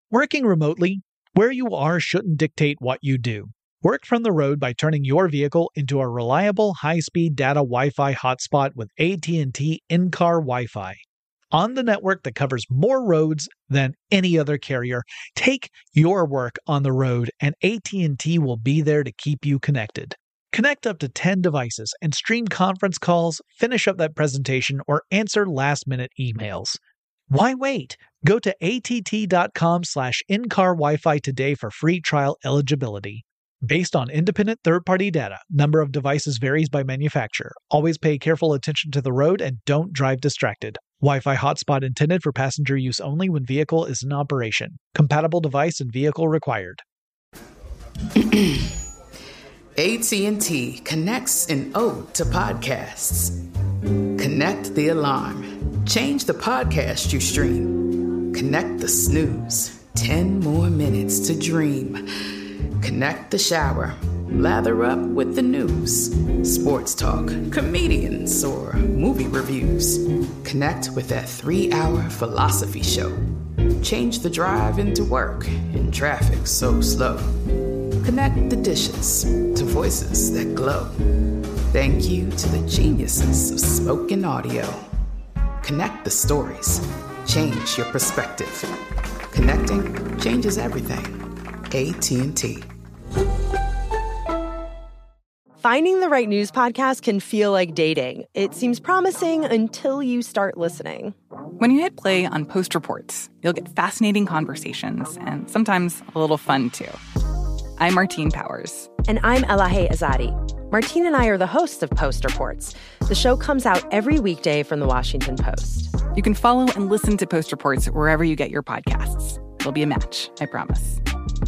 Working remotely, where you are shouldn't dictate what you do. Work from the road by turning your vehicle into a reliable high-speed data Wi-Fi hotspot with AT&T in-car Wi-Fi. On the network that covers more roads than any other carrier, take your work on the road and AT&T will be there to keep you connected. Connect up to 10 devices and stream conference calls, finish up that presentation, or answer last-minute emails. Why wait? Go to att.com/in-car Wi-Fi today for free trial eligibility. Based on independent third-party data, number of devices varies by manufacturer. Always pay careful attention to the road and don't drive distracted. Wi-Fi hotspot intended for passenger use only when vehicle is in operation. Compatible device and vehicle required. AT&T connects an ode to podcasts. Connect the alarm. Change the podcast you stream. Connect the snooze. 10 more minutes to dream. Connect the shower. Lather up with the news. Sports talk, comedians, or movie reviews. Connect with that 3-hour philosophy show. Change the drive into work in traffic so slow. Connect the dishes to voices that glow. Thank you to the geniuses of spoken audio. Connect the stories. Change your perspective. Connecting changes everything. AT&T. Finding the right news podcast can feel like dating. It seems promising until you start listening. When you hit play on Post Reports, you'll get fascinating conversations and sometimes a little fun, too. I'm Martine Powers. And I'm Elahe Azadi. Martine and I are the hosts of Post Reports. The show comes out every weekday from The Washington Post. You can follow and listen to Post Reports wherever you get your podcasts. It'll be a match, I promise.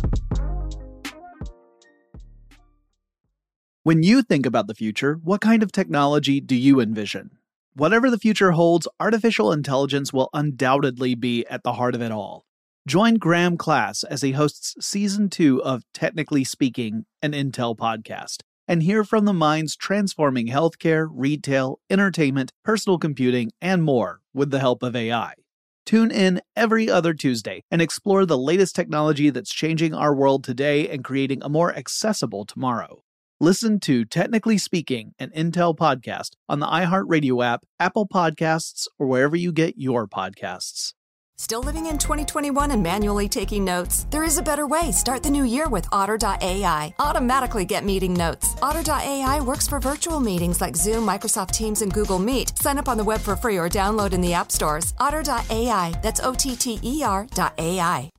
When you think about the future, what kind of technology do you envision? Whatever the future holds, artificial intelligence will undoubtedly be at the heart of it all. Join Graham Class as he hosts Season 2 of Technically Speaking, an Intel podcast, and hear from the minds transforming healthcare, retail, entertainment, personal computing, and more with the help of AI. Tune in every other Tuesday and explore the latest technology that's changing our world today and creating a more accessible tomorrow. Listen to Technically Speaking, an Intel podcast on the iHeartRadio app, Apple Podcasts, or wherever you get your podcasts. Still living in 2021 and manually taking notes? There is a better way. Start the new year with Otter.ai. Automatically get meeting notes. Otter.ai works for virtual meetings like Zoom, Microsoft Teams, and Google Meet. Sign up on the web for free or download in the app stores. Otter.ai. That's OTTER.ai.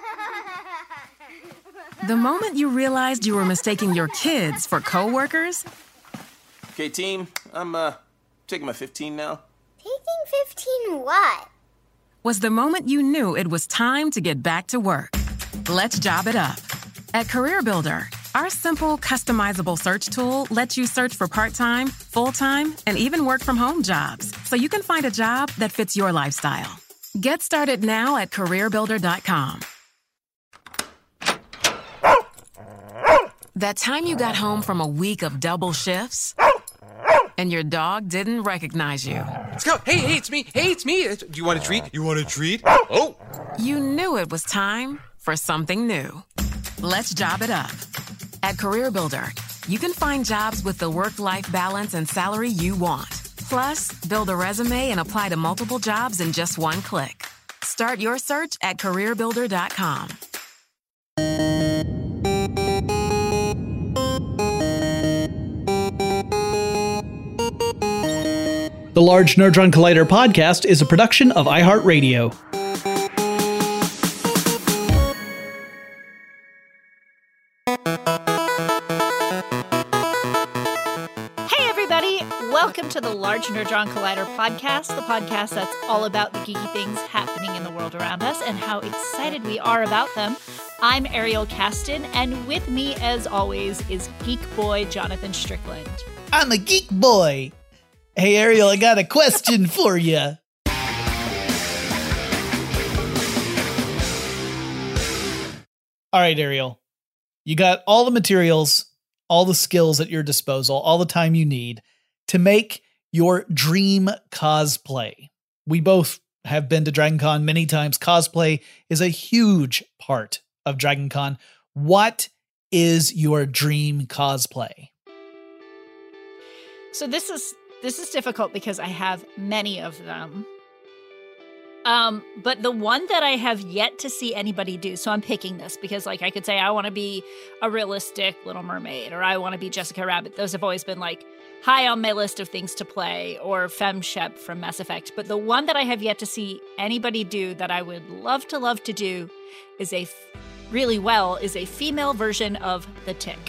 The moment you realized you were mistaking your kids for coworkers. Okay, team, I'm taking my 15 now. Taking 15 what? Was the moment you knew it was time to get back to work. Let's job it up. At CareerBuilder, our simple, customizable search tool lets you search for part-time, full-time, and even work-from-home jobs, so you can find a job that fits your lifestyle. Get started now at CareerBuilder.com. That time you got home from a week of double shifts and your dog didn't recognize you. Let's go. Hey, it's me. Do you want a treat? You want a treat? Oh! You knew it was time for something new. Let's job it up. At CareerBuilder, you can find jobs with the work-life balance and salary you want. Plus, build a resume and apply to multiple jobs in just one click. Start your search at CareerBuilder.com. The Large Nerdron Collider podcast is a production of iHeartRadio. Hey everybody, welcome to the Large Nerdron Collider podcast, the podcast that's all about the geeky things happening in the world around us and how excited we are about them. I'm Ariel Caston, and with me, as always, is Geek Boy Jonathan Strickland. I'm a geek boy. Hey, Ariel, I got a question for you. All right, Ariel. You got all the materials, all the skills at your disposal, all the time you need to make your dream cosplay. We both have been to Dragon Con many times, cosplay is a huge part of Dragon Con. What is your dream cosplay? So this is difficult because I have many of them. But the one that I have yet to see anybody do, so I'm picking this because like I could say I want to be a realistic Little Mermaid, or I want to be Jessica Rabbit. Those have always been like high on my list of things to play, or Fem Shep from Mass Effect. But the one that I have yet to see anybody do that I would love to do is a female version of the Tick.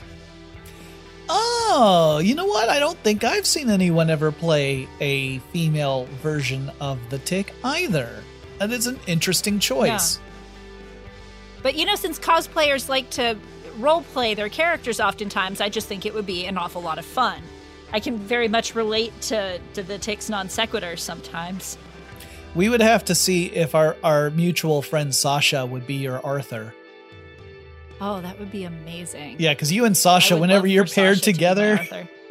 Oh, you know what? I don't think I've seen anyone ever play a female version of the Tick either. That is an interesting choice. Yeah. But since cosplayers like to role play their characters oftentimes, I just think it would be an awful lot of fun. I can very much relate to the Tick's non sequiturs sometimes. We would have to see if our mutual friend Sasha would be your Arthur. Oh, that would be amazing. Yeah, because you and Sasha, whenever you're paired together.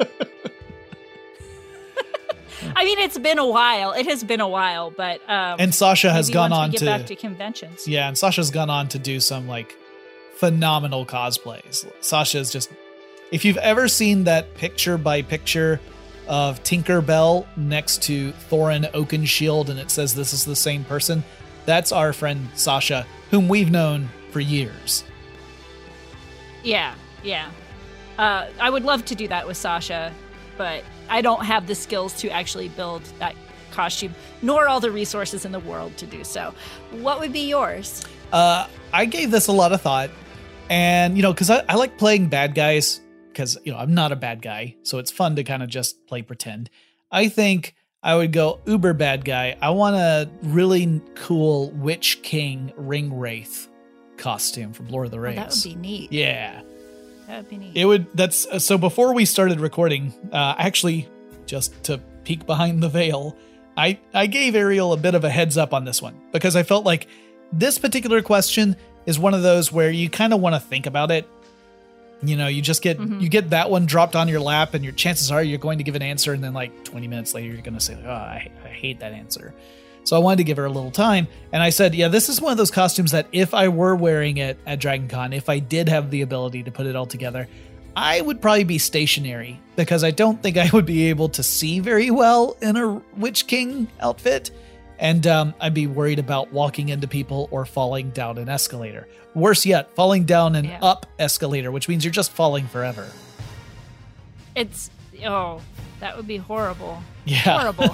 I mean, it's been a while. It has been a while, but and Sasha has gone on to get back to conventions. Yeah, and Sasha's gone on to do some like phenomenal cosplays. Sasha's just, if you've ever seen that picture by picture of Tinkerbell next to Thorin Oakenshield and it says this is the same person, that's our friend Sasha, whom we've known for years. Yeah. I would love to do that with Sasha, but I don't have the skills to actually build that costume, nor all the resources in the world to do so. What would be yours? I gave this a lot of thought, and, because I like playing bad guys, because, I'm not a bad guy, so it's fun to kind of just play pretend. I think I would go uber bad guy. I want a really cool Witch King Ringwraith costume from Lord of the Rings. Oh, that would be neat. Yeah. That would be neat. So before we started recording, actually, just to peek behind the veil, I gave Ariel a bit of a heads up on this one because I felt like this particular question is one of those where you kind of want to think about it. You just get you get that one dropped on your lap, and your chances are you're going to give an answer, and then like 20 minutes later you're going to say, "Oh, I hate that answer." So I wanted to give her a little time, and I said, "Yeah, this is one of those costumes that if I were wearing it at Dragon Con, if I did have the ability to put it all together, I would probably be stationary because I don't think I would be able to see very well in a Witch King outfit." And I'd be worried about walking into people or falling down an escalator. Worse yet, falling down an up escalator, which means you're just falling forever. That would be horrible. Yeah. Horrible.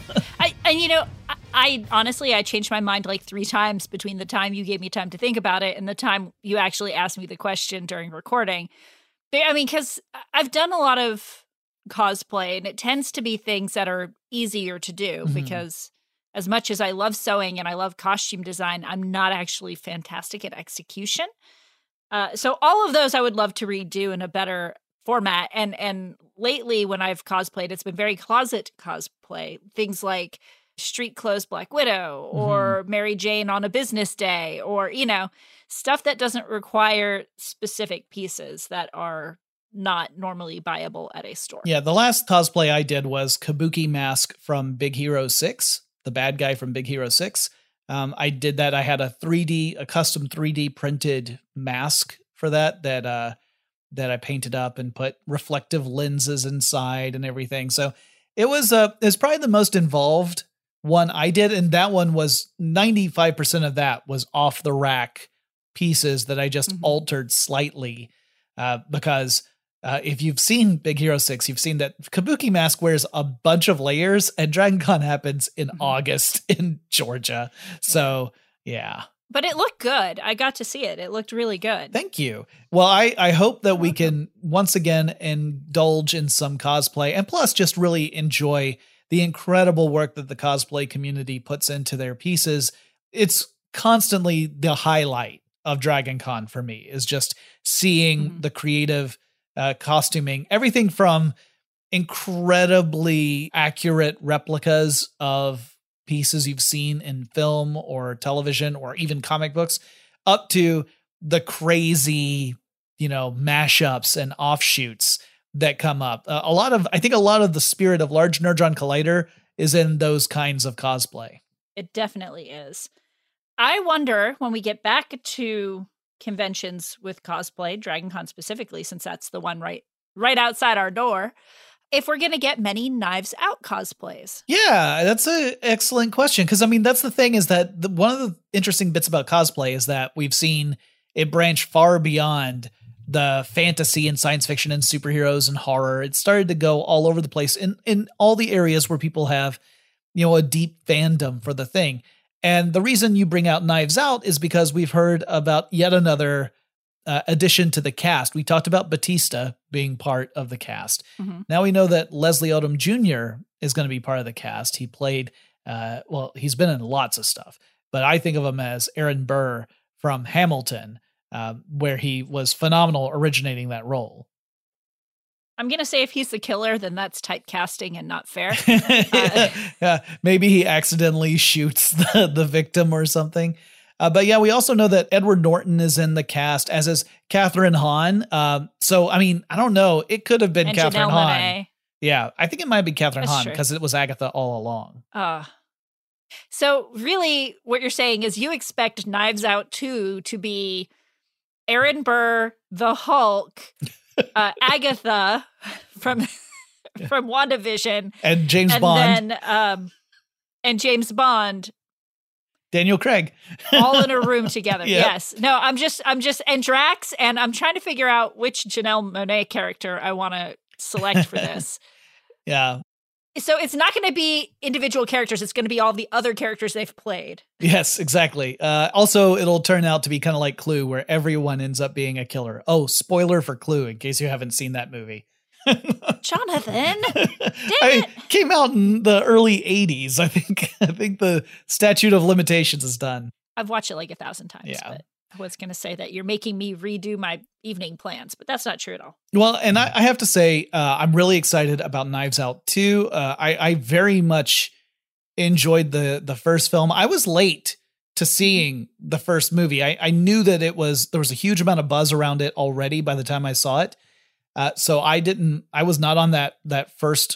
I honestly, I changed my mind like 3 times between the time you gave me time to think about it and the time you actually asked me the question during recording. Because I've done a lot of cosplay, and it tends to be things that are easier to do because as much as I love sewing and I love costume design, I'm not actually fantastic at execution. So all of those I would love to redo in a better format. And lately when I've cosplayed, it's been very closet cosplay. Things like street clothes Black Widow or Mary Jane on a business day, or, stuff that doesn't require specific pieces that are not normally buyable at a store. Yeah, the last cosplay I did was Kabuki Mask from Big Hero 6. The bad guy from Big Hero 6. I did that. I had a custom 3D printed mask for that I painted up and put reflective lenses inside and everything. So it was probably the most involved one I did. And that one was 95% of that was off the rack pieces that I just altered slightly because if you've seen Big Hero 6, you've seen that Kabuki Mask wears a bunch of layers, and Dragon Con happens in August in Georgia. So, yeah. But it looked good. I got to see it. It looked really good. Thank you. Well, I hope that we can once again indulge in some cosplay, and plus just really enjoy the incredible work that the cosplay community puts into their pieces. It's constantly the highlight of Dragon Con for me, is just seeing the creative costuming, everything from incredibly accurate replicas of pieces you've seen in film or television or even comic books, up to the crazy, mashups and offshoots that come up. I think a lot of the spirit of Large Nerdron Collider is in those kinds of cosplay. It definitely is. I wonder when we get back to conventions with cosplay, Dragon Con specifically, since that's the one right outside our door, if we're going to get many Knives Out cosplays. Yeah, that's an excellent question. Because, I mean, that's the thing is that one of the interesting bits about cosplay is that we've seen it branch far beyond the fantasy and science fiction and superheroes and horror. It started to go all over the place in all the areas where people have, a deep fandom for the thing. And the reason you bring out Knives Out is because we've heard about yet another addition to the cast. We talked about Batista being part of the cast. Mm-hmm. Now we know that Leslie Odom Jr. is going to be part of the cast. He played, he's been in lots of stuff, but I think of him as Aaron Burr from Hamilton, where he was phenomenal originating that role. I'm going to say if he's the killer, then that's typecasting and not fair. Maybe he accidentally shoots the victim or something. But yeah, we also know that Edward Norton is in the cast, as is Catherine Hahn. So, I mean, I don't know. It could have been and Catherine Janelle Hahn. Monáe. Yeah, I think it might be Catherine That's Hahn true. because it was Agatha all along. So really what you're saying is you expect Knives Out 2 to be Aaron Burr, the Hulk, Agatha from WandaVision, and James Bond, then, and James Bond, Daniel Craig, all in a room together. Yep. Yes. No, I'm just and Drax, and I'm trying to figure out which Janelle Monáe character I want to select for this. Yeah. So it's not going to be individual characters. It's going to be all the other characters they've played. Yes, exactly. Also, it'll turn out to be kind of like Clue, where everyone ends up being a killer. Oh, spoiler for Clue, in case you haven't seen that movie. Jonathan, it came out in the early 80s. I think the statute of limitations is done. I've watched it like 1,000 times. Yeah. But I was going to say that you're making me redo my evening plans, but that's not true at all. Well, and I have to say, I'm really excited about Knives Out 2. I very much enjoyed the first film. I was late to seeing the first movie. I knew that there was a huge amount of buzz around it already by the time I saw it. So I was not on that first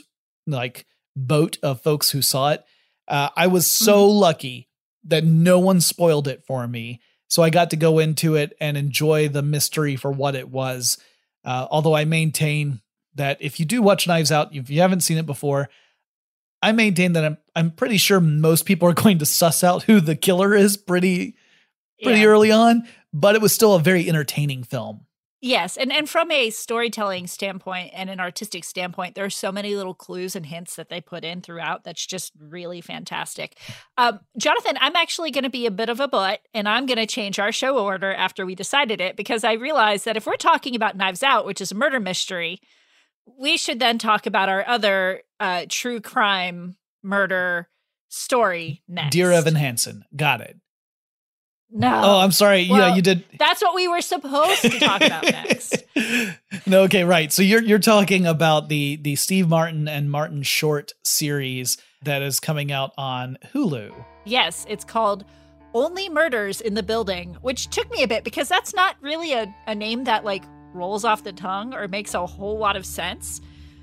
boat of folks who saw it. I was so lucky that no one spoiled it for me. So I got to go into it and enjoy the mystery for what it was. Although I maintain that if you do watch Knives Out, if you haven't seen it before, I maintain that I'm pretty sure most people are going to suss out who the killer is pretty early on, but it was still a very entertaining film. Yes, and from a storytelling standpoint and an artistic standpoint, there are so many little clues and hints that they put in throughout that's just really fantastic. Jonathan, I'm actually going to be a bit of a butt, and I'm going to change our show order after we decided it, because I realized that if we're talking about Knives Out, which is a murder mystery, we should then talk about our other true crime murder story next. Dear Evan Hansen. Got it. No. Oh, I'm sorry. Well, yeah, you did. That's what we were supposed to talk about next. No, okay, right. So you're talking about the Steve Martin and Martin Short series that is coming out on Hulu. Yes, it's called Only Murders in the Building, which took me a bit because that's not really a name that rolls off the tongue or makes a whole lot of sense.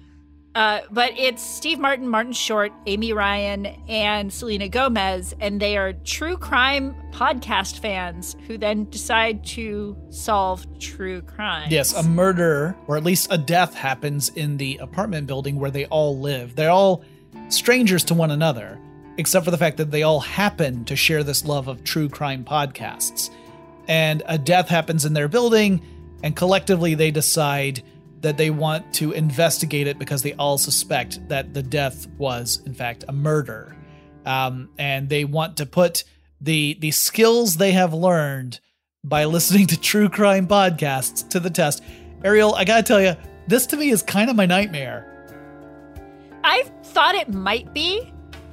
But it's Steve Martin, Martin Short, Amy Ryan, and Selena Gomez, and they are true crime podcast fans who then decide to solve true crimes. Yes, a murder, or at least a death, happens in the apartment building where they all live. They're all strangers to one another, except for the fact that they all happen to share this love of true crime podcasts. And a death happens in their building, and collectively they decide that they want to investigate it because they all suspect that the death was, in fact, a murder. And they want to put the skills they have learned by listening to true crime podcasts to the test. Ariel, I gotta tell you, this to me is kind of my nightmare. I thought it might be.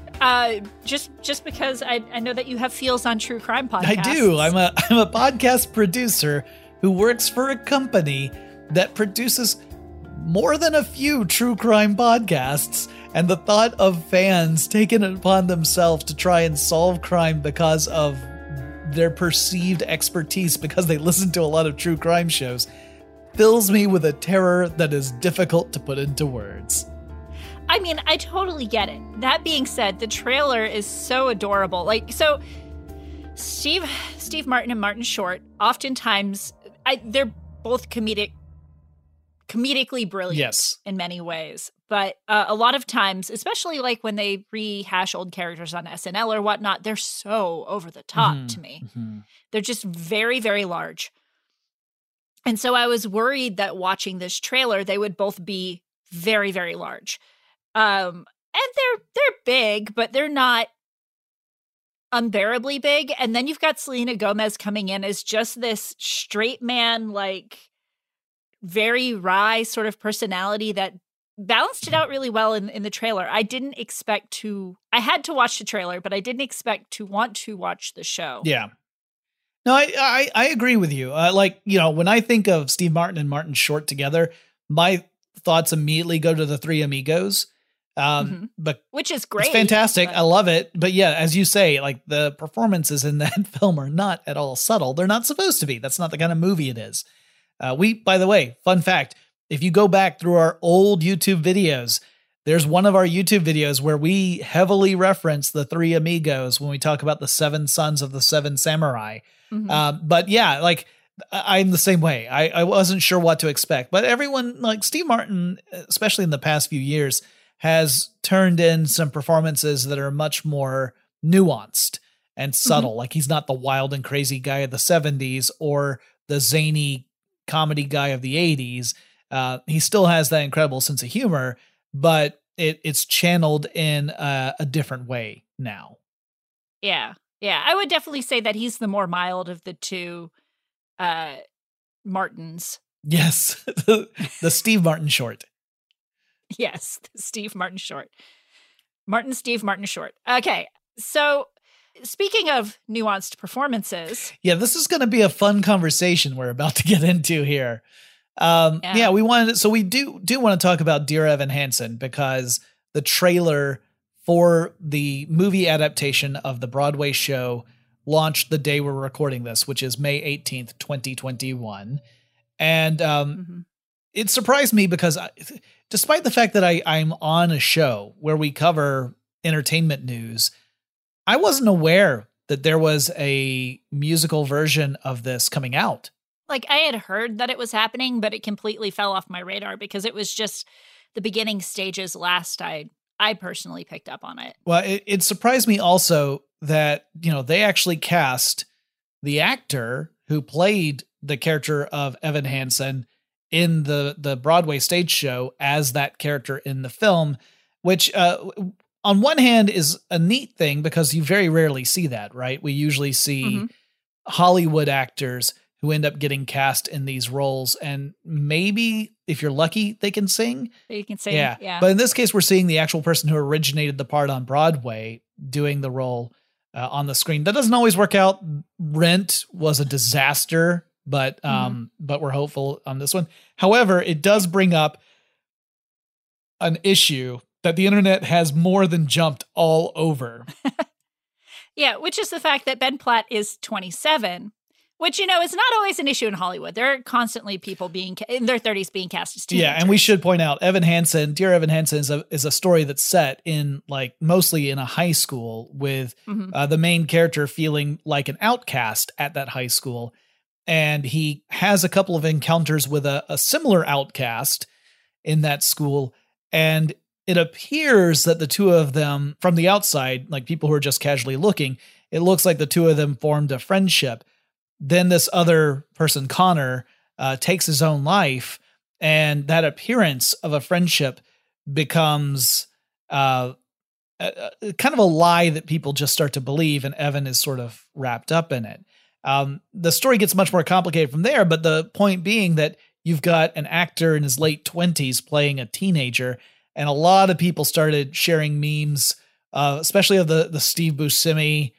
Just because I know that you have feels on true crime podcasts. I do. I'm a podcast producer who works for a company that produces more than a few true crime podcasts, and the thought of fans taking it upon themselves to try and solve crime because of their perceived expertise because they listen to a lot of true crime shows fills me with a terror that is difficult to put into words. I mean, I totally get it. That being said, the trailer is so adorable. Like, so Steve Martin and Martin Short, oftentimes, they're both comedically brilliant Yes. in many ways. But a lot of times, especially like when they rehash old characters on SNL or whatnot, they're so over the top to me. They're just very, very large. And so I was worried that watching this trailer, they would both be very, very large. And they're big, but they're not unbearably big. And then you've got Selena Gomez coming in as just this straight man, like very wry sort of personality that balanced it out really well in the trailer. I had to watch the trailer, but I didn't expect to want to watch the show. Yeah. No, I agree with you. When I think of Steve Martin and Martin Short together, my thoughts immediately go to the Three Amigos. But which is great. It's fantastic. I love it. But yeah, as you say, like the performances in that film are not at all subtle. They're not supposed to be. That's not the kind of movie it is. By the way, fun fact, if you go back through our old YouTube videos, there's one of our YouTube videos where we heavily reference the Three Amigos when we talk about the 7 sons of the 7 samurai. But yeah, like I'm the same way. I wasn't sure what to expect, but everyone, like Steve Martin, especially in the past few years, has turned in some performances that are much more nuanced and subtle. Like he's not the wild and crazy guy of the 70s or the zany comedy guy of the 80s. He still has that incredible sense of humor, but it's channeled in a different way now. Yeah. Yeah. I would definitely say that he's the more mild of the two Martins. Yes. The Steve Martin Short. Yes. Steve Martin Short. Steve Martin Short. Okay. So speaking of nuanced performances. Yeah, this is going to be a fun conversation we're about to get into here. We do want to talk about Dear Evan Hansen because the trailer for the movie adaptation of the Broadway show launched the day we're recording this, which is May 18th, 2021. And it surprised me because despite the fact that I'm on a show where we cover entertainment news, I wasn't aware that there was a musical version of this coming out. Like I had heard that it was happening, but it completely fell off my radar because it was just the beginning stages last I personally picked up on it. Well, it surprised me also that, they actually cast the actor who played the character of Evan Hansen in the Broadway stage show as that character in the film, which on one hand is a neat thing because you very rarely see that, right? We usually see Hollywood actors who end up getting cast in these roles. And maybe if you're lucky, they can sing. They can sing. Yeah. But in this case, we're seeing the actual person who originated the part on Broadway doing the role on the screen. That doesn't always work out. Rent was a disaster, but we're hopeful on this one. However, it does bring up an issue that the internet has more than jumped all over. Yeah, which is the fact that Ben Platt is 27. Which, is not always an issue in Hollywood. There are constantly people being in their 30s being cast as teenagers. Yeah, and we should point out, Dear Evan Hansen is a story that's set in mostly in a high school with the main character feeling like an outcast at that high school. And he has a couple of encounters with a similar outcast in that school. And it appears that the two of them, from the outside, like people who are just casually looking, it looks like the two of them formed a friendship. Then this other person, Connor, takes his own life, and that appearance of a friendship becomes kind of a lie that people just start to believe, and Evan is sort of wrapped up in it. The story gets much more complicated from there, but the point being that you've got an actor in his late 20s playing a teenager, and a lot of people started sharing memes, especially of the Steve Buscemi,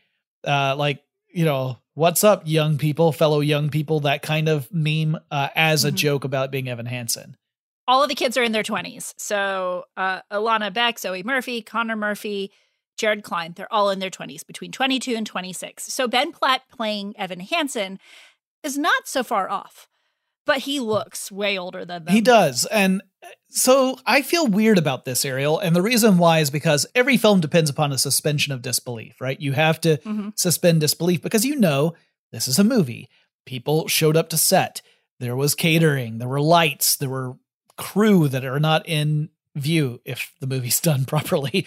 what's up, young people, fellow young people, that kind of meme as a joke about being Evan Hansen. All of the kids are in their 20s. So Alana Beck, Zoe Murphy, Connor Murphy, Jared Klein, they're all in their 20s, between 22 and 26. So Ben Platt playing Evan Hansen is not so far off. But he looks way older than them. He does. And so I feel weird about this, Ariel. And the reason why is because every film depends upon a suspension of disbelief, right? You have to suspend disbelief because this is a movie. People showed up to set. There was catering. There were lights. There were crew that are not in view if the movie's done properly.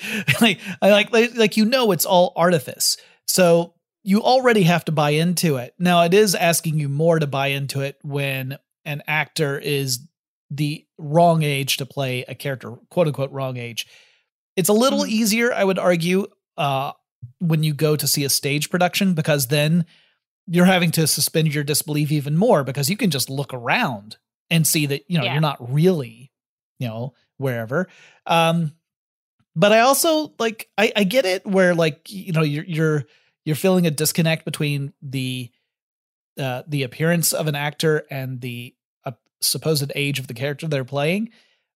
It's all artifice. So you already have to buy into it. Now, it is asking you more to buy into it when an actor is the wrong age to play a character, quote unquote, wrong age. It's a little easier, I would argue, when you go to see a stage production, because then you're having to suspend your disbelief even more because you can just look around and see that, you're not really, wherever. But I also I get it where you're feeling a disconnect between the appearance of an actor and the supposed age of the character they're playing.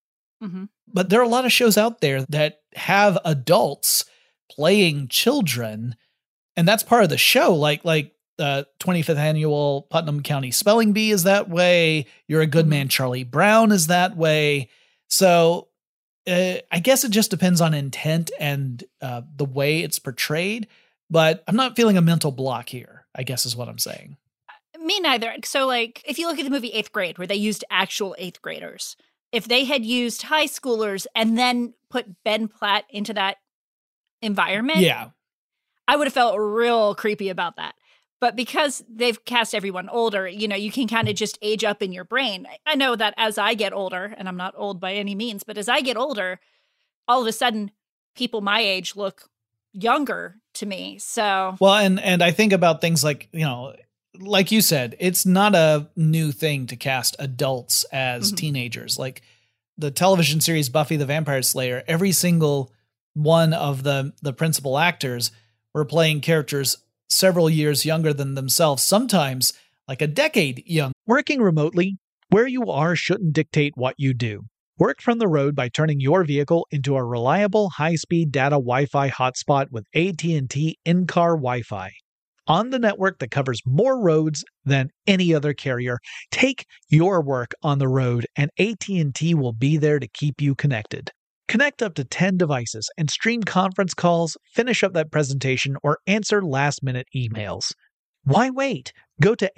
But there are a lot of shows out there that have adults playing children, and that's part of the show. Like 25th annual Putnam County Spelling Bee is that way. You're a Good Man, Charlie Brown is that way. So I guess it just depends on intent and the way it's portrayed, but I'm not feeling a mental block here, I guess is what I'm saying. Me neither. So if you look at the movie 8th Grade, where they used actual 8th graders, if they had used high schoolers and then put Ben Platt into that environment, I would have felt real creepy about that. But because they've cast everyone older, you can kind of just age up in your brain. I know that as I get older, and I'm not old by any means, but as I get older, all of a sudden, people my age look younger to me. So, well, and I think about things like, like you said, it's not a new thing to cast adults as teenagers. Like the television series Buffy the Vampire Slayer, every single one of the principal actors were playing characters several years younger than themselves, sometimes like a decade young. Working remotely, where you are shouldn't dictate what you do. Work from the road by turning your vehicle into a reliable high-speed data Wi-Fi hotspot with AT&T in-car Wi-Fi. On the network that covers more roads than any other carrier, take your work on the road and AT&T will be there to keep you connected. Connect up to 10 devices and stream conference calls, finish up that presentation, or answer last-minute emails. Why wait? Go to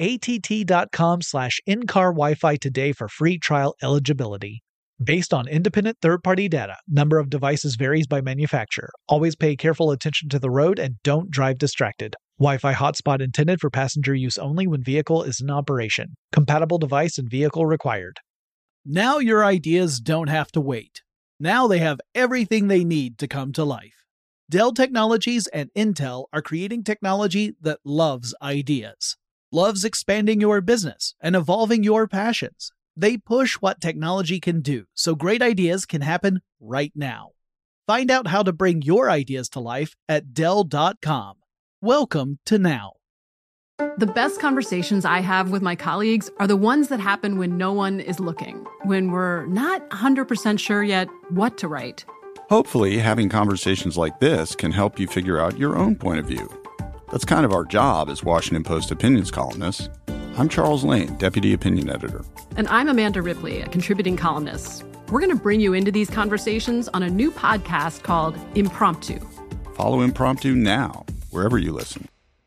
att.com/in-car Wi-Fi today for free trial eligibility. Based on independent third-party data, number of devices varies by manufacturer. Always pay careful attention to the road and don't drive distracted. Wi-Fi hotspot intended for passenger use only when vehicle is in operation. Compatible device and vehicle required. Now your ideas don't have to wait. Now they have everything they need to come to life. Dell Technologies and Intel are creating technology that loves ideas, loves expanding your business and evolving your passions. They push what technology can do so great ideas can happen right now. Find out how to bring your ideas to life at Dell.com. Welcome to Now. The best conversations I have with my colleagues are the ones that happen when no one is looking, when we're not 100% sure yet what to write. Hopefully, having conversations like this can help you figure out your own point of view. That's kind of our job as Washington Post opinions columnists. I'm Charles Lane, Deputy Opinion Editor. And I'm Amanda Ripley, a contributing columnist. We're going to bring you into these conversations on a new podcast called Impromptu. Follow Impromptu now, wherever you listen.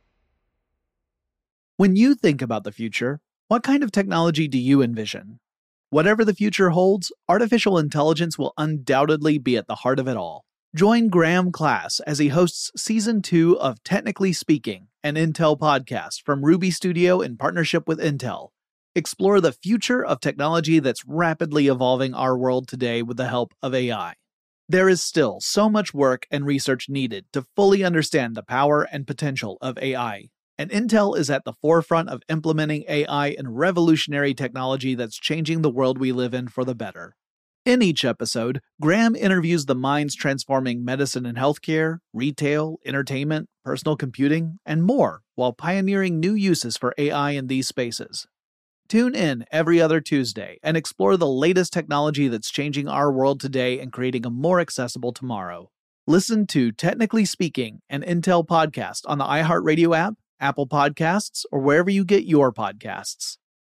When you think about the future, what kind of technology do you envision? Whatever the future holds, artificial intelligence will undoubtedly be at the heart of it all. Join Graham Class as he hosts Season 2 of Technically Speaking, an Intel podcast from Ruby Studio in partnership with Intel. Explore the future of technology that's rapidly evolving our world today with the help of AI. There is still so much work and research needed to fully understand the power and potential of AI. And Intel is at the forefront of implementing AI in revolutionary technology that's changing the world we live in for the better. In each episode, Graham interviews the minds transforming medicine and healthcare, retail, entertainment, personal computing, and more, while pioneering new uses for AI in these spaces. Tune in every other Tuesday and explore the latest technology that's changing our world today and creating a more accessible tomorrow. Listen to Technically Speaking, an Intel podcast on the iHeartRadio app, Apple Podcasts, or wherever you get your podcasts.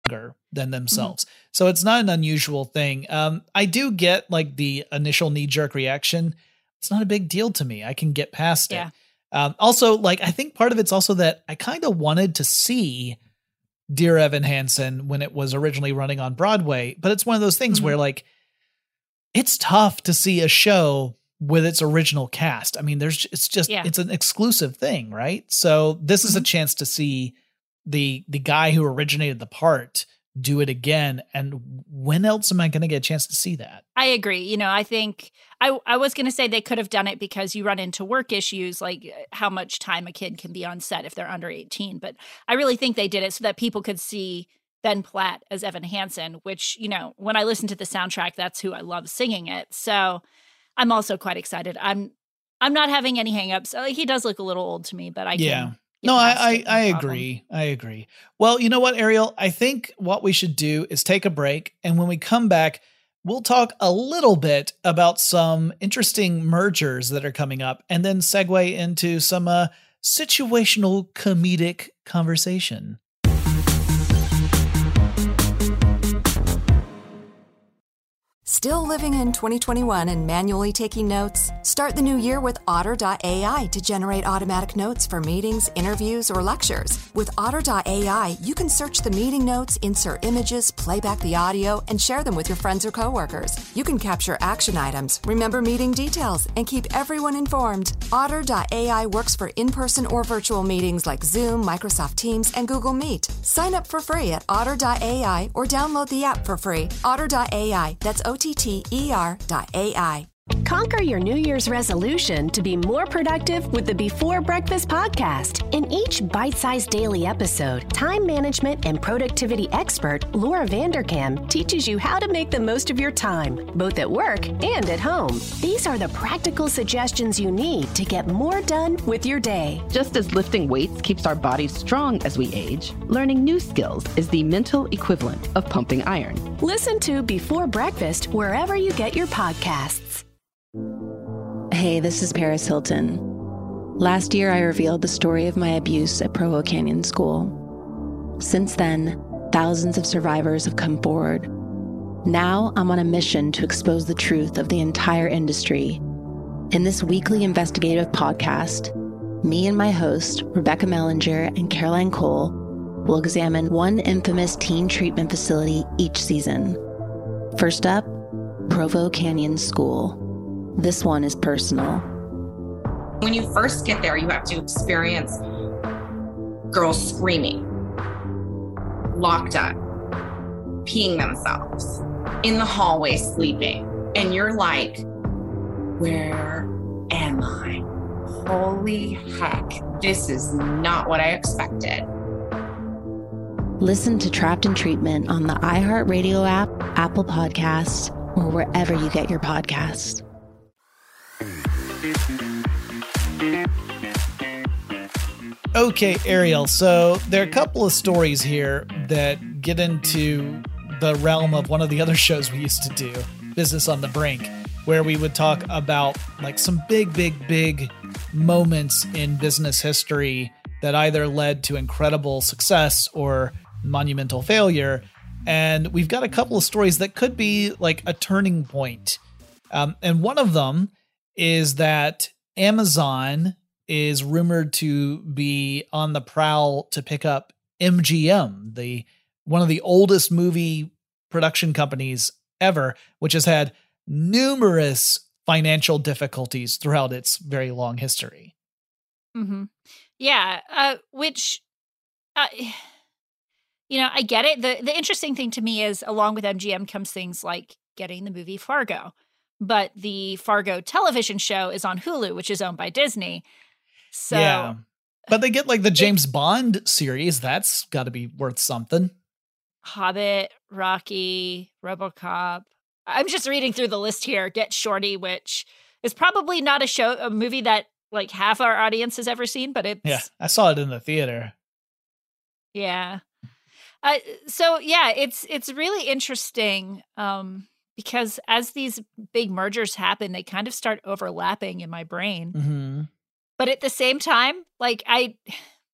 younger than themselves. So it's not an unusual thing. I do get like the initial knee-jerk reaction. It's not a big deal to me. I can get past it. Also, like, I think part of it's also that I kind of wanted to see Dear Evan Hansen when it was originally running on Broadway, but it's one of those things where like, it's tough to see a show with its original cast. I mean, it's an exclusive thing, right? So this is a chance to see the guy who originated the part do it again. And when else am I going to get a chance to see that? I agree. You know, I think I was going to say they could have done it because you run into work issues, like how much time a kid can be on set if they're under 18. But I really think they did it so that people could see Ben Platt as Evan Hansen, which, you know, when I listen to the soundtrack, that's who I love singing it. So I'm also quite excited. I'm not having any hangups. He does look a little old to me, but I can. No, I agree. I agree. Well, you know what, Ariel? I think what we should do is take a break. And when we come back, we'll talk a little bit about some interesting mergers that are coming up and then segue into some situational comedic conversation. Still living in 2021 and manually taking notes? Start the new year with Otter.ai to generate automatic notes for meetings, interviews, or lectures. With Otter.ai, you can search the meeting notes, insert images, play back the audio, and share them with your friends or coworkers. You can capture action items, remember meeting details, and keep everyone informed. Otter.ai works for in-person or virtual meetings like Zoom, Microsoft Teams, and Google Meet. Sign up for free at Otter.ai or download the app for free. Otter.ai, that's OTTER.ai. Conquer your New Year's resolution to be more productive with the Before Breakfast podcast. In each bite-sized daily episode, time management and productivity expert Laura Vanderkam teaches you how to make the most of your time, both at work and at home. These are the practical suggestions you need to get more done with your day. Just as lifting weights keeps our bodies strong as we age, learning new skills is the mental equivalent of pumping iron. Listen to Before Breakfast wherever you get your podcasts. Hey, this is Paris Hilton. Last year, I revealed the story of my abuse at Provo Canyon School. Since then, thousands of survivors have come forward. Now, I'm on a mission to expose the truth of the entire industry. In this weekly investigative podcast, me and my host, Rebecca Mellinger and Caroline Cole, will examine one infamous teen treatment facility each season. First up, Provo Canyon School. This one is personal. When you first get there, you have to experience girls screaming, locked up, peeing themselves, in the hallway sleeping. And you're like, where am I? Holy heck, this is not what I expected. Listen to Trapped in Treatment on the iHeartRadio app, Apple Podcasts, or wherever you get your podcasts. Okay, Ariel, so there are a couple of stories here that get into the realm of one of the other shows we used to do, Business on the Brink, where we would talk about like some big moments in business history that either led to incredible success or monumental failure. And we've got a couple of stories that could be like a turning point. And one of them is that Amazon is rumored to be on the prowl to pick up MGM, one of the oldest movie production companies ever, which has had numerous financial difficulties throughout its very long history. Mm-hmm. Yeah, which, I get it. The interesting thing to me is, along with MGM comes things like getting the movie Fargo. But the Fargo television show is on Hulu, which is owned by Disney. So, yeah. But they get like the James Bond series. That's got to be worth something. Hobbit, Rocky, RoboCop. I'm just reading through the list here. Get Shorty, which is probably not a movie that like half our audience has ever seen, but it's... Yeah, I saw it in the theater. Yeah. So yeah, it's really interesting because as these big mergers happen, they kind of start overlapping in my brain. Mm-hmm. But at the same time, like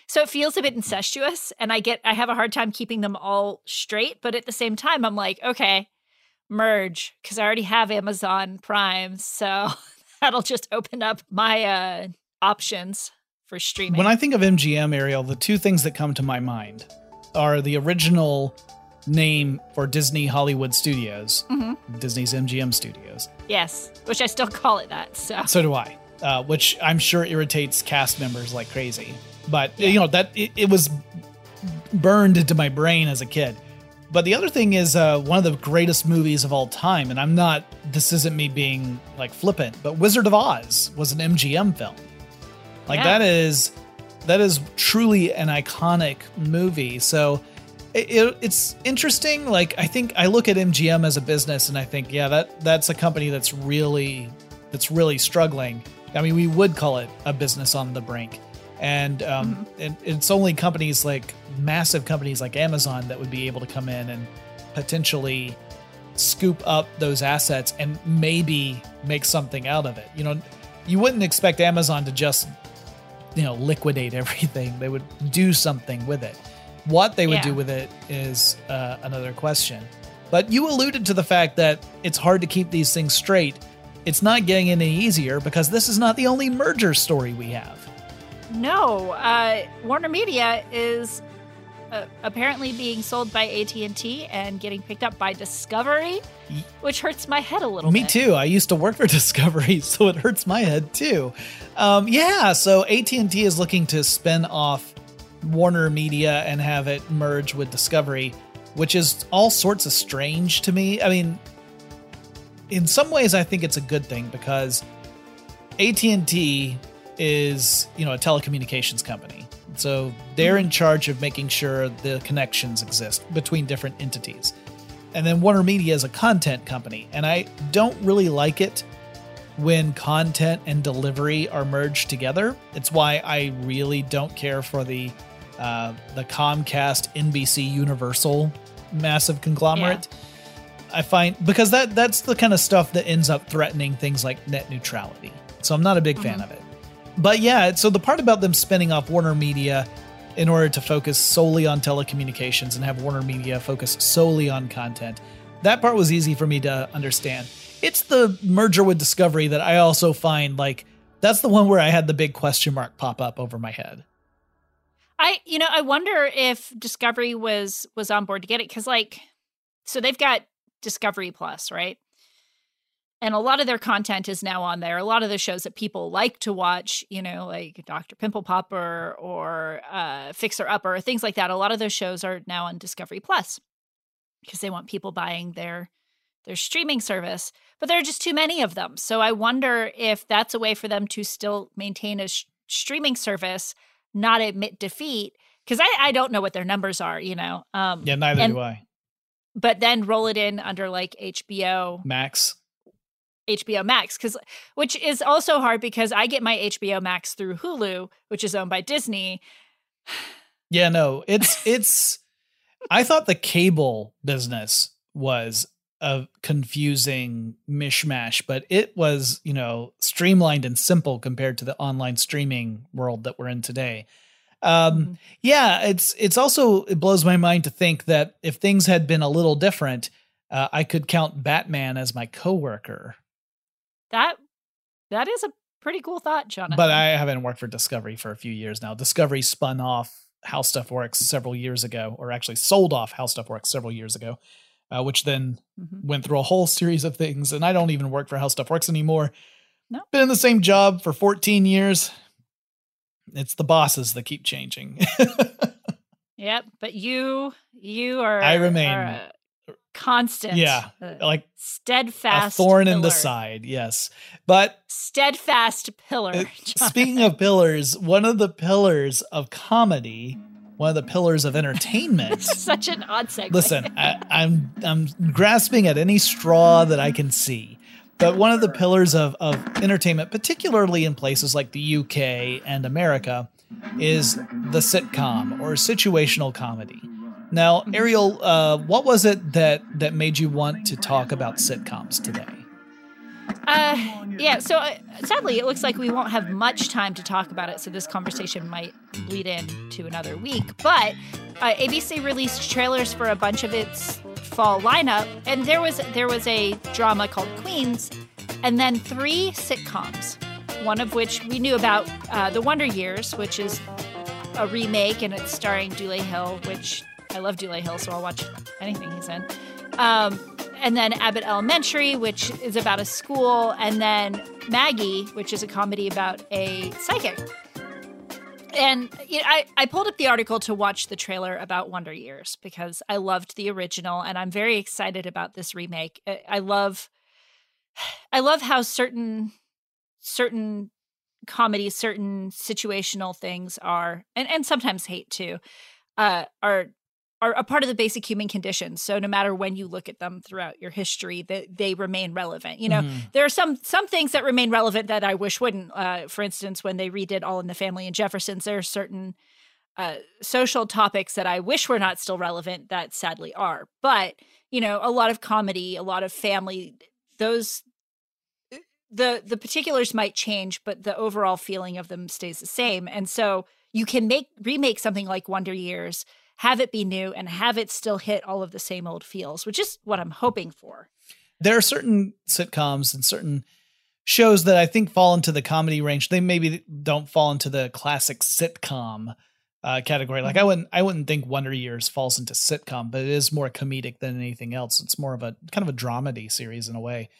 So it feels a bit incestuous, and I have a hard time keeping them all straight. But at the same time, I'm like, okay, merge, because I already have Amazon Prime, so that'll just open up my options for streaming. When I think of MGM, Ariel, the two things that come to my mind are the original name for Disney Hollywood Studios, Disney's MGM Studios. Yes, which I still call it that. So do I, which I'm sure irritates cast members like crazy. But, that it was burned into my brain as a kid. But the other thing is one of the greatest movies of all time, and this isn't me being like flippant, but Wizard of Oz was an MGM film. That is truly an iconic movie. So it's interesting. Like, I think I look at MGM as a business and I think, that's a company that's really struggling. I mean, we would call it a business on the brink. And it's only companies like massive companies like Amazon that would be able to come in and potentially scoop up those assets and maybe make something out of it. You wouldn't expect Amazon to just, liquidate everything. They would do something with it. What they would do with it is another question. But you alluded to the fact that it's hard to keep these things straight. It's not getting any easier because this is not the only merger story we have. No, Warner Media is apparently being sold by AT&T and getting picked up by Discovery, which hurts my head a little bit. Me too. I used to work for Discovery, so it hurts my head too. So AT&T is looking to spin off Warner Media and have it merge with Discovery, which is all sorts of strange to me. I mean, in some ways, I think it's a good thing because AT&T is, a telecommunications company. So they're in charge of making sure the connections exist between different entities. And then Warner Media is a content company. And I don't really like it when content and delivery are merged together. It's why I really don't care for the Comcast, NBC, Universal massive conglomerate. Yeah. I find, because that's the kind of stuff that ends up threatening things like net neutrality. So I'm not a big fan of it. But so the part about them spinning off Warner Media in order to focus solely on telecommunications and have Warner Media focus solely on content, that part was easy for me to understand. It's the merger with Discovery that I also find, that's the one where I had the big question mark pop up over my head. I wonder if Discovery was on board to get it, because, so they've got Discovery Plus, right? And a lot of their content is now on there. A lot of the shows that people like to watch, like Dr. Pimple Popper or Fixer Upper, things like that. A lot of those shows are now on Discovery Plus because they want people buying their streaming service. But there are just too many of them. So I wonder if that's a way for them to still maintain a streaming service, not admit defeat. Because I don't know what their numbers are, neither do I. But then roll it in under HBO Max, which is also hard because I get my HBO Max through Hulu, which is owned by Disney. Yeah, no, it's I thought the cable business was a confusing mishmash, but it was, streamlined and simple compared to the online streaming world that we're in today. It's also, it blows my mind to think that if things had been a little different, I could count Batman as my coworker. That is a pretty cool thought, Jonathan. But I haven't worked for Discovery for a few years now. Discovery spun off How Stuff Works several years ago, or actually sold off How Stuff Works several years ago, which then went through a whole series of things. And I don't even work for How Stuff Works anymore. No. Been in the same job for 14 years. It's the bosses that keep changing. Yep, but you are. I remain constant. Yeah, steadfast. A thorn pillar. in the side. Yes, but steadfast pillar. Speaking of pillars, one of the pillars of comedy, one of the pillars of entertainment. Such an odd segue. Listen, I'm grasping at any straw that I can see. But one of the pillars of entertainment, particularly in places like the UK and America, is the sitcom or situational comedy. Now, Ariel, what was it that made you want to talk about sitcoms today? Yeah, so sadly, it looks like we won't have much time to talk about it, so this conversation might bleed into another week. But ABC released trailers for a bunch of its fall lineup, and there was a drama called Queens, and then 3 sitcoms, one of which we knew about, The Wonder Years, which is a remake, and it's starring Dule Hill, which I love Dule Hill, so I'll watch anything he's in. And then Abbott Elementary, which is about a school, and then Maggie, which is a comedy about a psychic. And I pulled up the article to watch the trailer about Wonder Years because I loved the original, and I'm very excited about this remake. I love how certain comedies, certain situational things are, and sometimes hate too, are a part of the basic human condition. So no matter when you look at them throughout your history, they remain relevant. There are some things that remain relevant that I wish wouldn't. For instance, when they redid All in the Family and Jeffersons, there are certain social topics that I wish were not still relevant that sadly are. But, a lot of comedy, a lot of family, those the particulars might change, but the overall feeling of them stays the same. And so you can remake something like Wonder Years, have it be new, and have it still hit all of the same old feels, which is what I'm hoping for. There are certain sitcoms and certain shows that I think fall into the comedy range. They maybe don't fall into the classic sitcom category. Like I wouldn't think Wonder Years falls into sitcom, but it is more comedic than anything else. It's more of a kind of a dramedy series in a way.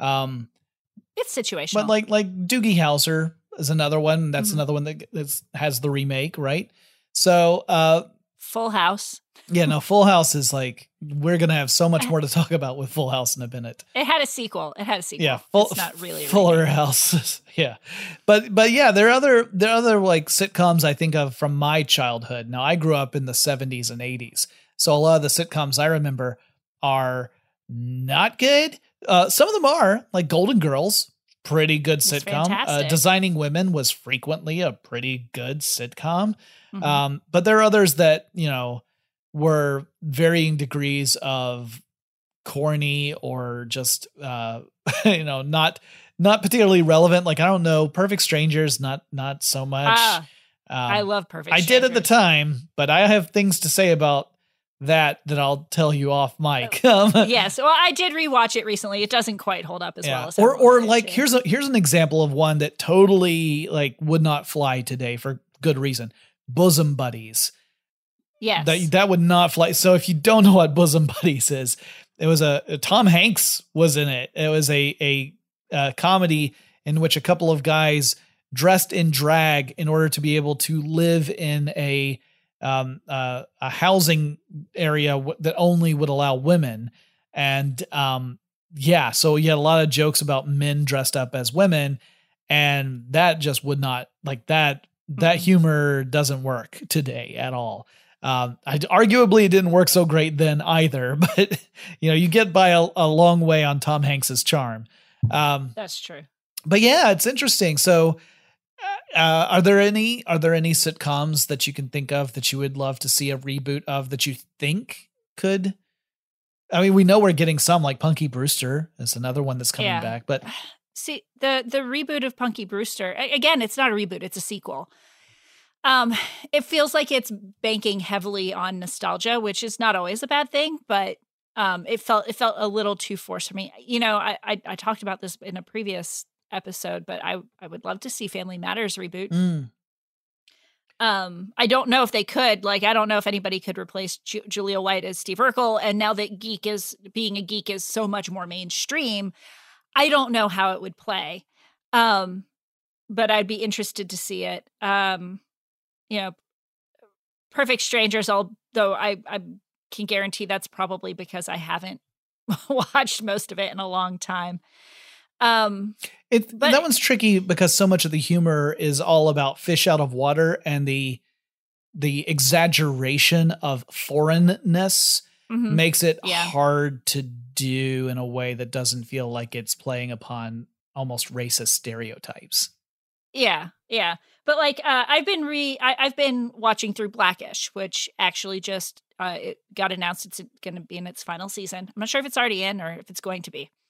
It's situational. But like Doogie Howser is another one. That's another one that has the remake, right? So Full House. Yeah, no, Full House is like, we're going to have so much more to talk about with Full House in a minute. It had a sequel. Yeah, it's not really Fuller House. Yeah. But yeah, there are other like sitcoms I think of from my childhood. Now, I grew up in the 70s and 80s. So a lot of the sitcoms I remember are not good. Some of them are, like Golden Girls, pretty good sitcom. Designing Women was frequently a pretty good sitcom. But there are others that, were varying degrees of corny or just, not particularly relevant. Like, I don't know, Perfect Strangers, not so much. I love Perfect Strangers. I did at the time, but I have things to say about that I'll tell you off mic. Yes. Well, I did rewatch it recently. It doesn't quite hold up as well as or like, here's an example of one that totally like would not fly today for good reason. Bosom Buddies. Yes. That would not fly. So if you don't know what Bosom Buddies is, it was Tom Hanks was in it. It was a comedy in which a couple of guys dressed in drag in order to be able to live in a housing area that only would allow women. And so you had a lot of jokes about men dressed up as women, and that just would not, like, that humor doesn't work today at all. Arguably it didn't work so great then either, but you get by a long way on Tom Hanks's charm. That's true. But yeah, it's interesting. So are there any sitcoms that you can think of that you would love to see a reboot of that you think could? I mean, we know we're getting some, like Punky Brewster is another one that's coming back, but see, the reboot of Punky Brewster, again, it's not a reboot, it's a sequel. It feels like it's banking heavily on nostalgia, which is not always a bad thing, but it felt a little too forced for me. I talked about this in a previous episode, but I would love to see Family Matters reboot. I don't know if they could. Like, I don't know if anybody could replace Julia White as Steve Urkel, and now that being a geek is so much more mainstream, I don't know how it would play. But I'd be interested to see it. Perfect Strangers, although I can guarantee that's probably because I haven't watched most of it in a long time. That one's tricky because so much of the humor is all about fish out of water, and the exaggeration of foreignness makes it hard to do in a way that doesn't feel like it's playing upon almost racist stereotypes. Yeah. But like, I've been watching through Blackish, which actually just it got announced it's going to be in its final season. I'm not sure if it's already in or if it's going to be.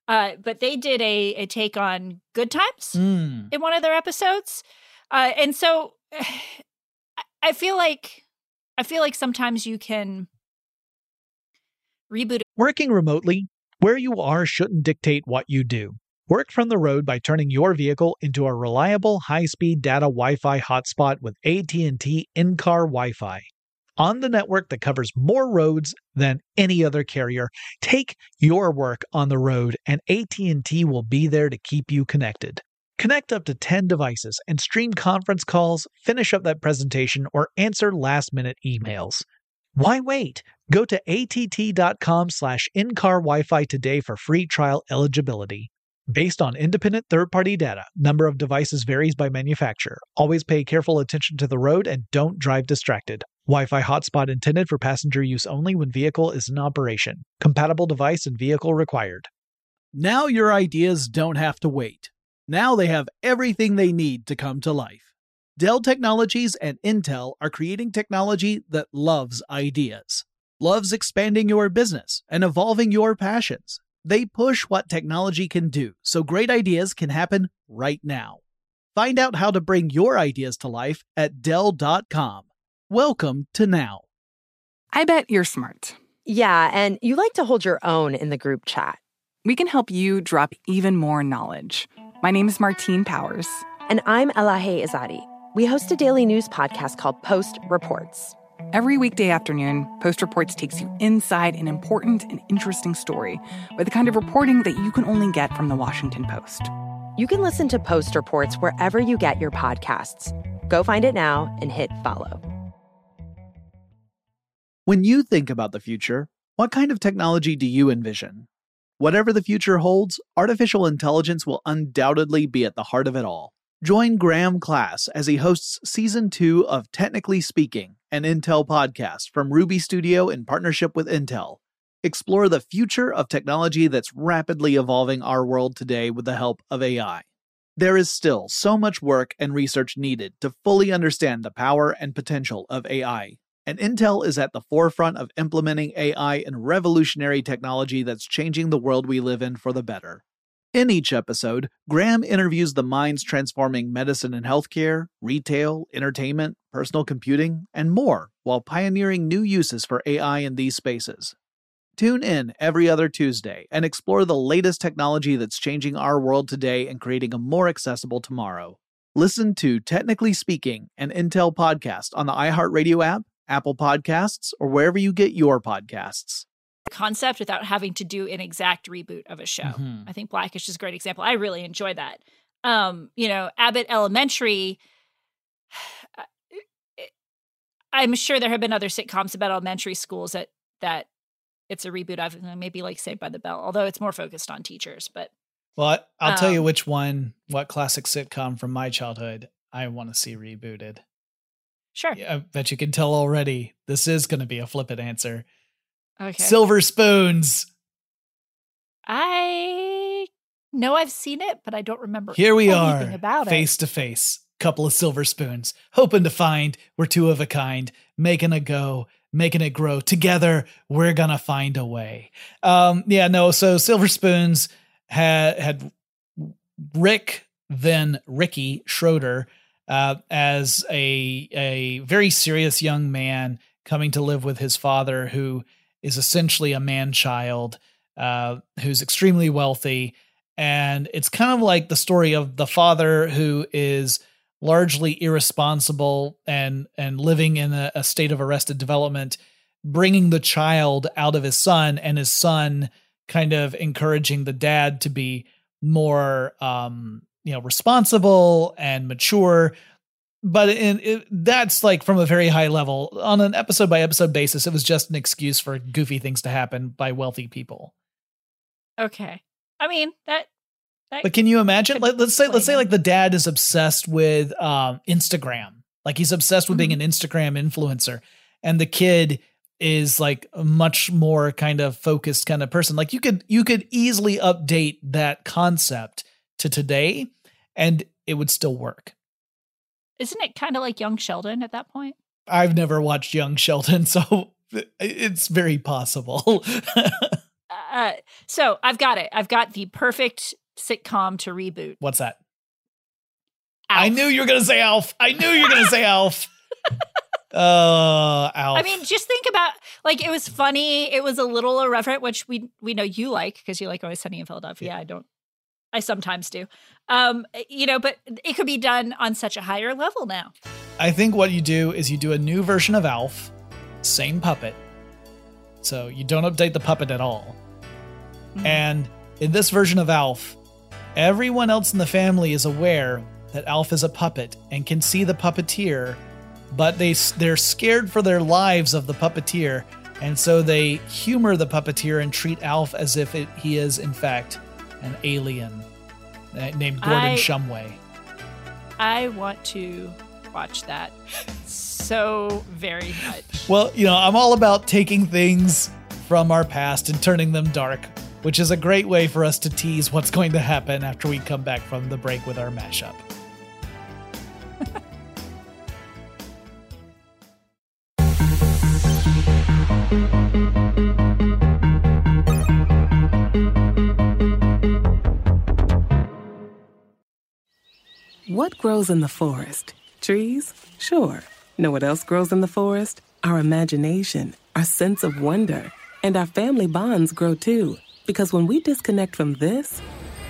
But they did a take on Good Times in one of their episodes. And so I feel like sometimes you can reboot. Working remotely, where you are shouldn't dictate what you do. Work from the road by turning your vehicle into a reliable high-speed data Wi-Fi hotspot with AT&T in-car Wi-Fi. On the network that covers more roads than any other carrier, take your work on the road and AT&T will be there to keep you connected. Connect up to 10 devices and stream conference calls, finish up that presentation, or answer last-minute emails. Why wait? Go to att.com/in-car Wi-Fi today for free trial eligibility. Based on independent third-party data, number of devices varies by manufacturer. Always pay careful attention to the road and don't drive distracted. Wi-Fi hotspot intended for passenger use only when vehicle is in operation. Compatible device and vehicle required. Now your ideas don't have to wait. Now they have everything they need to come to life. Dell Technologies and Intel are creating technology that loves ideas, loves expanding your business and evolving your passions. They push what technology can do so great ideas can happen right now. Find out how to bring your ideas to life at Dell.com. Welcome to Now. I bet you're smart. Yeah, and you like to hold your own in the group chat. We can help you drop even more knowledge. My name is Martine Powers. And I'm Elahe Izadi. We host a daily news podcast called Post Reports. Every weekday afternoon, Post Reports takes you inside an important and interesting story with the kind of reporting that you can only get from the Washington Post. You can listen to Post Reports wherever you get your podcasts. Go find it now and hit follow. When you think about the future, what kind of technology do you envision? Whatever the future holds, artificial intelligence will undoubtedly be at the heart of it all. Join Graham Class as he hosts Season 2 of Technically Speaking, an Intel podcast from Ruby Studio in partnership with Intel. Explore the future of technology that's rapidly evolving our world today with the help of AI. There is still so much work and research needed to fully understand the power and potential of AI, and Intel is at the forefront of implementing AI in revolutionary technology that's changing the world we live in for the better. In each episode, Graham interviews the minds transforming medicine and healthcare, retail, entertainment, personal computing, and more, while pioneering new uses for AI in these spaces. Tune in every other Tuesday and explore the latest technology that's changing our world today and creating a more accessible tomorrow. Listen to Technically Speaking, an Intel podcast on the iHeartRadio app, Apple Podcasts, or wherever you get your podcasts. Concept without having to do an exact reboot of a show. I think Blackish is a great example. I really enjoy that. Abbott Elementary, I'm sure there have been other sitcoms about elementary schools that it's a reboot of, maybe like Saved by the Bell, although it's more focused on teachers. But well, I'll tell you what classic sitcom from my childhood I want to see rebooted. Sure. Yeah, I bet you can tell already this is going to be a flippant answer. Okay. Silver Spoons. I know I've seen it, but I don't remember Here we anything are, about face to face, couple of silver spoons, hoping to find we're two of a kind, making a go, making it grow. Together, we're gonna find a way. So Silver Spoons had Rick, then Ricky Schroeder, as a very serious young man coming to live with his father, who is essentially a man-child who's extremely wealthy. And it's kind of like the story of the father who is largely irresponsible and living in a state of arrested development, bringing the child out of his son, and his son kind of encouraging the dad to be more responsible and mature. But that's like from a very high level. On an episode by episode basis, it was just an excuse for goofy things to happen by wealthy people. Okay. I mean, that but can you imagine? Let's say like the dad is obsessed with Instagram. Like he's obsessed with being an Instagram influencer, and the kid is like a much more kind of focused kind of person. Like you could easily update that concept to today and it would still work. Isn't it kind of like Young Sheldon at that point? I've never watched Young Sheldon, so it's very possible. So I've got it. I've got the perfect sitcom to reboot. What's that? Alf. I knew you were going to say Alf. Alf. Alf. I mean, just think about, like, it was funny. It was a little irreverent, which we know you like because you like Always Sunny in Philadelphia. Yeah. I sometimes do. But it could be done on such a higher level now. I think what you do is you do a new version of Alf, same puppet. So you don't update the puppet at all. Mm-hmm. And in this version of Alf, everyone else in the family is aware that Alf is a puppet and can see the puppeteer, but they're scared for their lives of the puppeteer, and so they humor the puppeteer and treat Alf as if he is, in fact, an alien named Gordon Shumway. I want to watch that so very much. Well, I'm all about taking things from our past and turning them dark, which is a great way for us to tease what's going to happen after we come back from the break with our mashup. What grows in the forest? Trees? Sure. Know what else grows in the forest? Our imagination, our sense of wonder, and our family bonds grow too. Because when we disconnect from this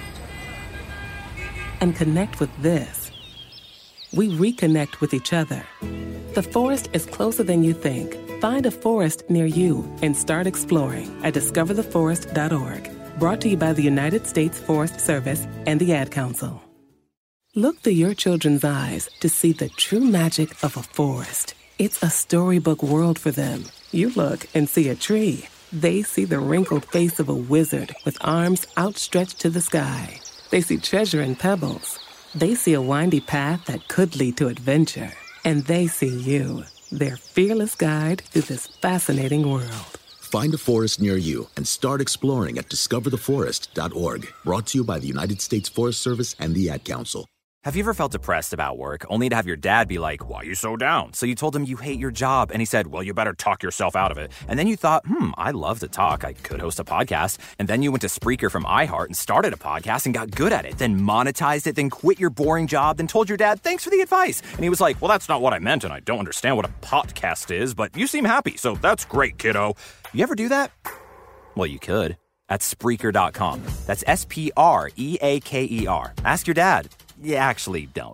and connect with this, we reconnect with each other. The forest is closer than you think. Find a forest near you and start exploring at discovertheforest.org. Brought to you by the United States Forest Service and the Ad Council. Look through your children's eyes to see the true magic of a forest. It's a storybook world for them. You look and see a tree. They see the wrinkled face of a wizard with arms outstretched to the sky. They see treasure in pebbles. They see a windy path that could lead to adventure. And they see you, their fearless guide through this fascinating world. Find a forest near you and start exploring at discovertheforest.org. Brought to you by the United States Forest Service and the Ad Council. Have you ever felt depressed about work, only to have your dad be like, "Why are you so down?" So you told him you hate your job, and he said, "Well, you better talk yourself out of it." And then you thought, I love to talk. I could host a podcast. And then you went to Spreaker from iHeart and started a podcast and got good at it, then monetized it, then quit your boring job, then told your dad, "Thanks for the advice." And he was like, "Well, that's not what I meant, and I don't understand what a podcast is, but you seem happy, so that's great, kiddo." You ever do that? Well, you could. At Spreaker.com. That's Spreaker. Ask your dad. You actually don't.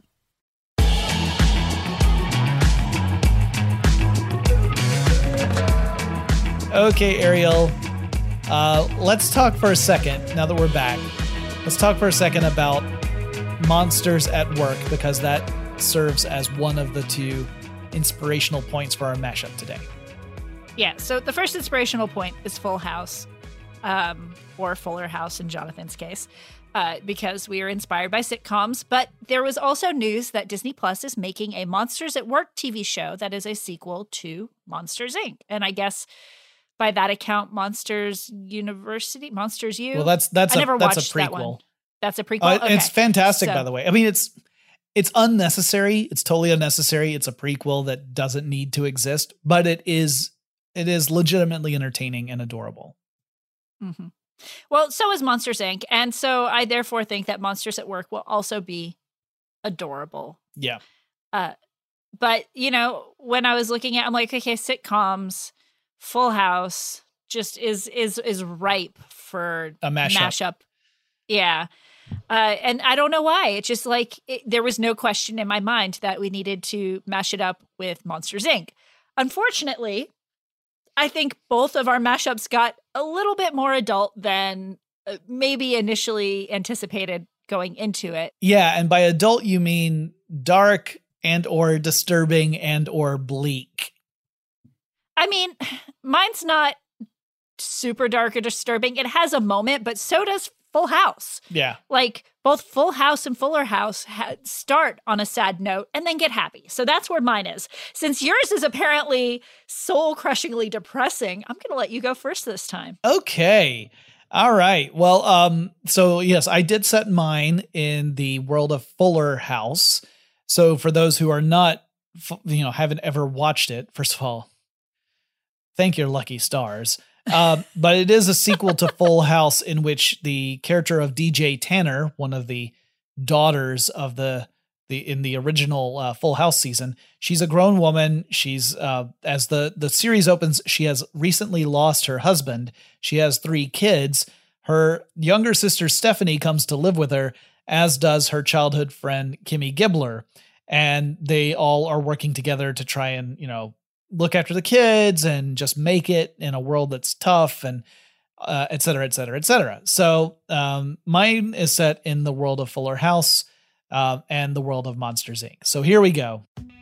Okay, Ariel. Let's talk for a second, now that we're back. Let's talk for a second about monsters at work, because that serves as one of the two inspirational points for our mashup today. Yeah, so the first inspirational point is Full House, or Fuller House in Jonathan's case. Because we are inspired by sitcoms. But there was also news that Disney Plus is making a Monsters at Work TV show that is a sequel to Monsters, Inc. And I guess by that account, Monsters University, Monsters U. Well, that's a prequel. That one. That's a prequel? Okay. It's fantastic, by the way. I mean, it's unnecessary. It's totally unnecessary. It's a prequel that doesn't need to exist, but it is legitimately entertaining and adorable. Mm-hmm. Well, so is Monsters, Inc. And so I therefore think that Monsters at Work will also be adorable. Yeah. But, when I was looking at, I'm like, okay, sitcoms, Full House just is ripe for a mashup. Yeah. And I don't know why. It's just like there was no question in my mind that we needed to mash it up with Monsters, Inc. Unfortunately, I think both of our mashups got a little bit more adult than maybe initially anticipated going into it. Yeah, and by adult you mean dark and or disturbing and or bleak. I mean, mine's not super dark or disturbing. It has a moment, but so does Full House. Yeah. Like both Full House and Fuller House start on a sad note and then get happy. So that's where mine is. Since yours is apparently soul-crushingly depressing, I'm going to let you go first this time. Okay. All right. Well, so yes, I did set mine in the world of Fuller House. So for those who are not, haven't ever watched it, first of all, thank your lucky stars. But it is a sequel to Full House, in which the character of DJ Tanner, one of the daughters of in the original Full House season, she's a grown woman. She's as the series opens, she has recently lost her husband. She has 3 kids. Her younger sister Stephanie comes to live with her, as does her childhood friend Kimmy Gibbler, and they all are working together to try and look after the kids and just make it in a world that's tough, and et cetera, et cetera, et cetera. So mine is set in the world of Fuller House and the world of Monsters, Inc. So here we go.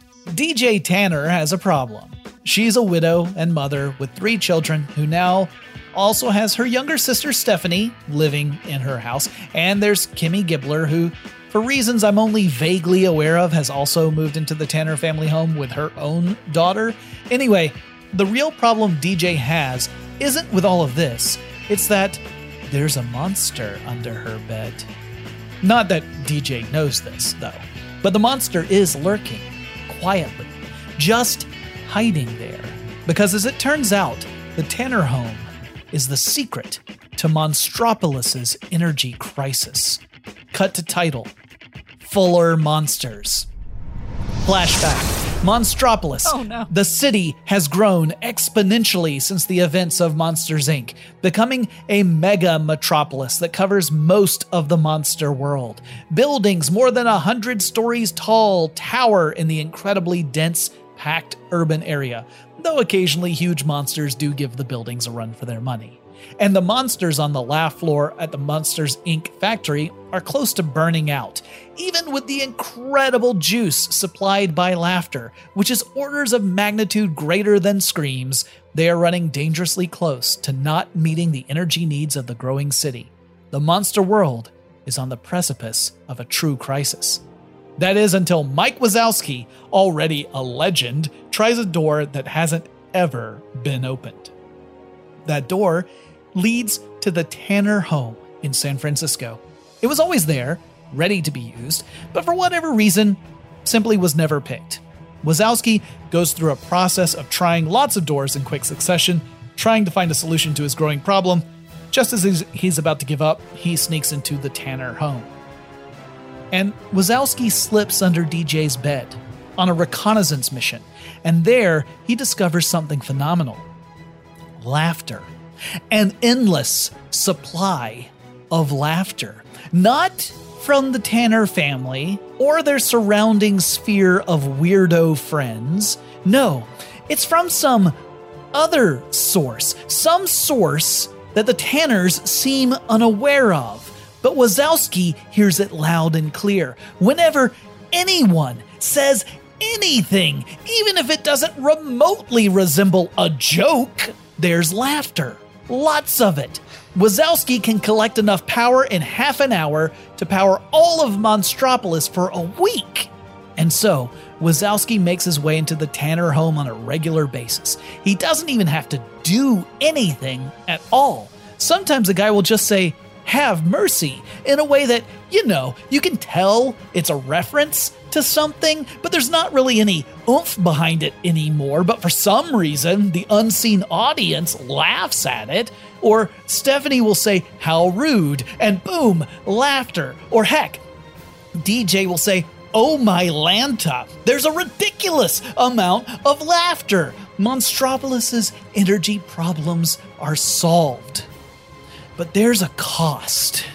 DJ Tanner has a problem. She's a widow and mother with 3 children who now also has her younger sister Stephanie living in her house. And there's Kimmy Gibbler, who, for reasons I'm only vaguely aware of, has also moved into the Tanner family home with her own daughter. Anyway, the real problem DJ has isn't with all of this. It's that there's a monster under her bed. Not that DJ knows this, though, but the monster is lurking, quietly, just hiding there. Because as it turns out, the Tanner home is the secret to Monstropolis's energy crisis. Cut to title: Fuller Monsters. Flashback. Monstropolis. Oh no. The city has grown exponentially since the events of Monsters, Inc., becoming a mega metropolis that covers most of the monster world. Buildings more than 100 stories tall tower in the incredibly dense, packed urban area, though occasionally huge monsters do give the buildings a run for their money. And the monsters on the laugh floor at the Monsters, Inc. factory are close to burning out, even with the incredible juice supplied by laughter, which is orders of magnitude greater than Scream's. They are running dangerously close to not meeting the energy needs of the growing city. The monster world is on the precipice of a true crisis. That is until Mike Wazowski, already a legend, tries a door that hasn't ever been opened. That door leads to the Tanner home in San Francisco. It was always there, ready to be used, but for whatever reason, simply was never picked. Wazowski goes through a process of trying lots of doors in quick succession, trying to find a solution to his growing problem. Just as he's about to give up, he sneaks into the Tanner home. And Wazowski slips under DJ's bed on a reconnaissance mission, and there he discovers something phenomenal: laughter. An endless supply of laughter. Not from the Tanner family or their surrounding sphere of weirdo friends. No, it's from some other source. Some source that the Tanners seem unaware of. But Wazowski hears it loud and clear. Whenever anyone says anything, even if it doesn't remotely resemble a joke, there's laughter. Lots of it. Wazowski can collect enough power in half an hour to power all of Monstropolis for a week. And so, Wazowski makes his way into the Tanner home on a regular basis. He doesn't even have to do anything at all. Sometimes a guy will just say, "Have mercy," in a way that, you can tell it's a reference to something, but there's not really any oomph behind it anymore. But for some reason, the unseen audience laughs at it. Or Stephanie will say, "How rude," and boom, laughter. Or heck, DJ will say, "Oh my Lanta." There's a ridiculous amount of laughter. Monstropolis's energy problems are solved. But there's a cost.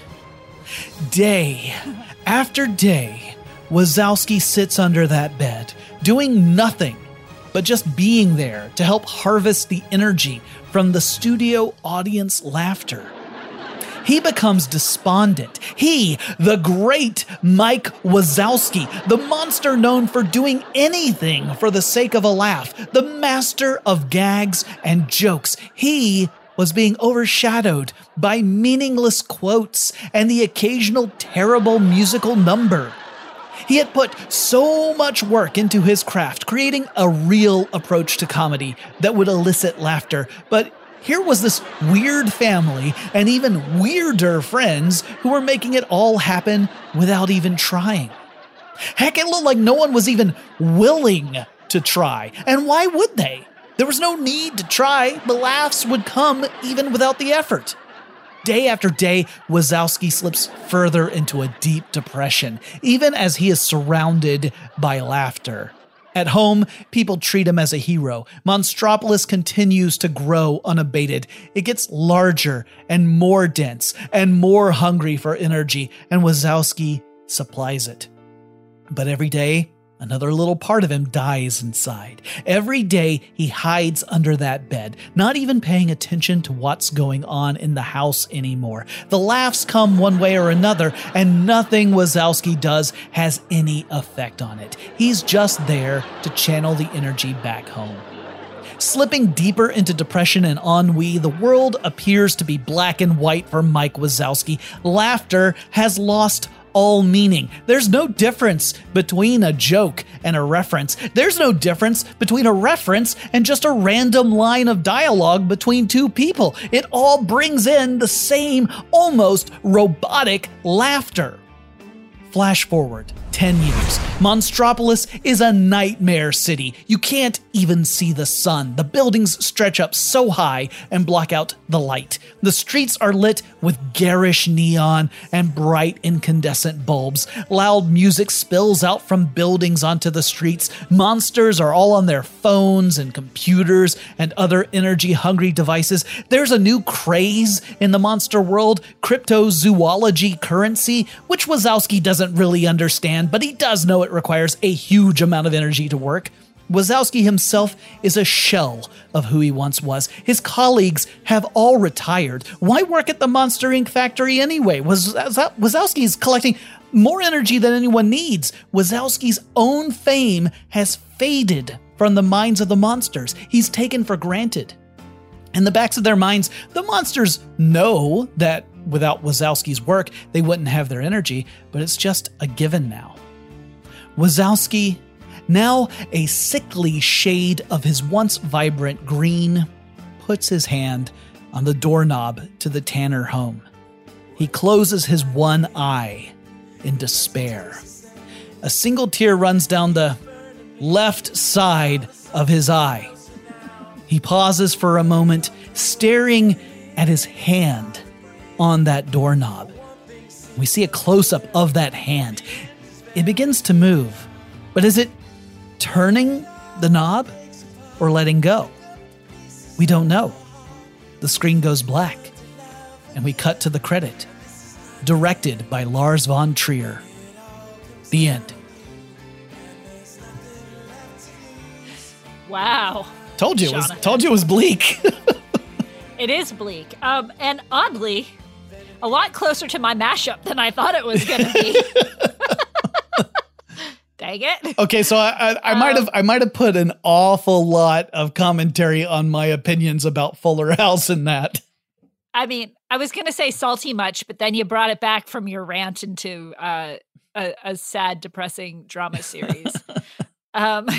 Day after day, Wazowski sits under that bed, doing nothing but just being there to help harvest the energy from the studio audience laughter. He becomes despondent. He, the great Mike Wazowski, the monster known for doing anything for the sake of a laugh, the master of gags and jokes, he was being overshadowed by meaningless quotes and the occasional terrible musical number. He had put so much work into his craft, creating a real approach to comedy that would elicit laughter, but here was this weird family and even weirder friends who were making it all happen without even trying. Heck, it looked like no one was even willing to try. And why would they? There was no need to try. The laughs would come even without the effort. Day after day, Wazowski slips further into a deep depression, even as he is surrounded by laughter. At home, people treat him as a hero. Monstropolis continues to grow unabated. It gets larger and more dense and more hungry for energy, and Wazowski supplies it. But every day, another little part of him dies inside. Every day, he hides under that bed, not even paying attention to what's going on in the house anymore. The laughs come one way or another, and nothing Wazowski does has any effect on it. He's just there to channel the energy back home. Slipping deeper into depression and ennui, the world appears to be black and white for Mike Wazowski. Laughter has lost all meaning. There's no difference between a joke and a reference. There's no difference between a reference and just a random line of dialogue between two people. It all brings in the same, almost robotic laughter. Flash forward 10 years. Monstropolis is a nightmare city. You can't even see the sun. The buildings stretch up so high and block out the light. The streets are lit with garish neon and bright incandescent bulbs. Loud music spills out from buildings onto the streets. Monsters are all on their phones and computers and other energy-hungry devices. There's a new craze in the monster world, cryptozoology currency, which Wazowski doesn't really understand, but he does know it requires a huge amount of energy to work. Wazowski himself is a shell of who he once was. His colleagues have all retired. Why work at the Monster Inc. factory anyway? Wazowski is collecting more energy than anyone needs. Wazowski's own fame has faded from the minds of the monsters. He's taken for granted. In the backs of their minds, the monsters know that without Wazowski's work, they wouldn't have their energy, but it's just a given now. Wazowski, now a sickly shade of his once vibrant green, puts his hand on the doorknob to the Tanner home. He closes his one eye in despair. A single tear runs down the left side of his eye. He pauses for a moment, staring at his hand on that doorknob. We see a close-up of that hand. It begins to move, but is it turning the knob or letting go? We don't know. The screen goes black, and we cut to the credit. Directed by Lars von Trier. The end. Wow. Told you it was bleak. It is bleak. And oddly, a lot closer to my mashup than I thought it was going to be. Dang it. Okay, so I might have put an awful lot of commentary on my opinions about Fuller House in that. I mean, I was going to say salty much, but then you brought it back from your rant into a sad, depressing drama series. But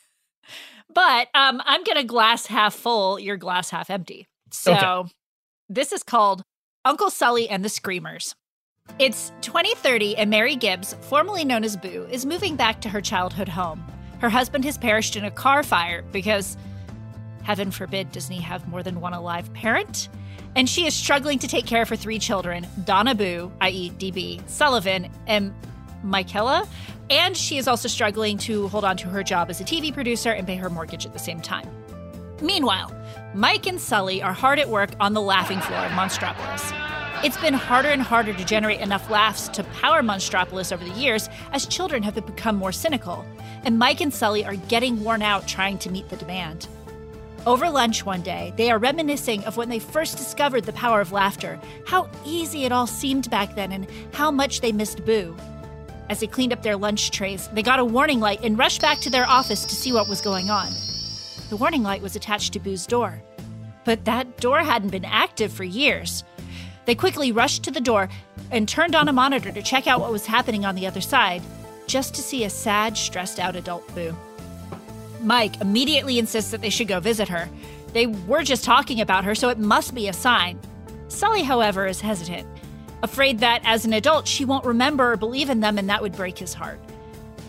I'm going to glass half full, your glass half empty. So okay. This is called Uncle Sully and the Screamers. It's 2030 and Mary Gibbs, formerly known as Boo, is moving back to her childhood home. Her husband has perished in a car fire because, heaven forbid, Disney have more than one alive parent? And she is struggling to take care of her 3 children, Donna Boo, i.e. DB, Sullivan, and Michaela. And she is also struggling to hold on to her job as a TV producer and pay her mortgage at the same time. Meanwhile, Mike and Sully are hard at work on the laughing floor of Monstropolis. It's been harder and harder to generate enough laughs to power Monstropolis over the years as children have become more cynical, and Mike and Sully are getting worn out trying to meet the demand. Over lunch one day, they are reminiscing of when they first discovered the power of laughter, how easy it all seemed back then, and how much they missed Boo. As they cleaned up their lunch trays, they got a warning light and rushed back to their office to see what was going on. The warning light was attached to Boo's door, but that door hadn't been active for years. They quickly rushed to the door and turned on a monitor to check out what was happening on the other side, just to see a sad, stressed-out adult Boo. Mike immediately insists that they should go visit her. They were just talking about her, so it must be a sign. Sully, however, is hesitant, afraid that as an adult she won't remember or believe in them and that would break his heart.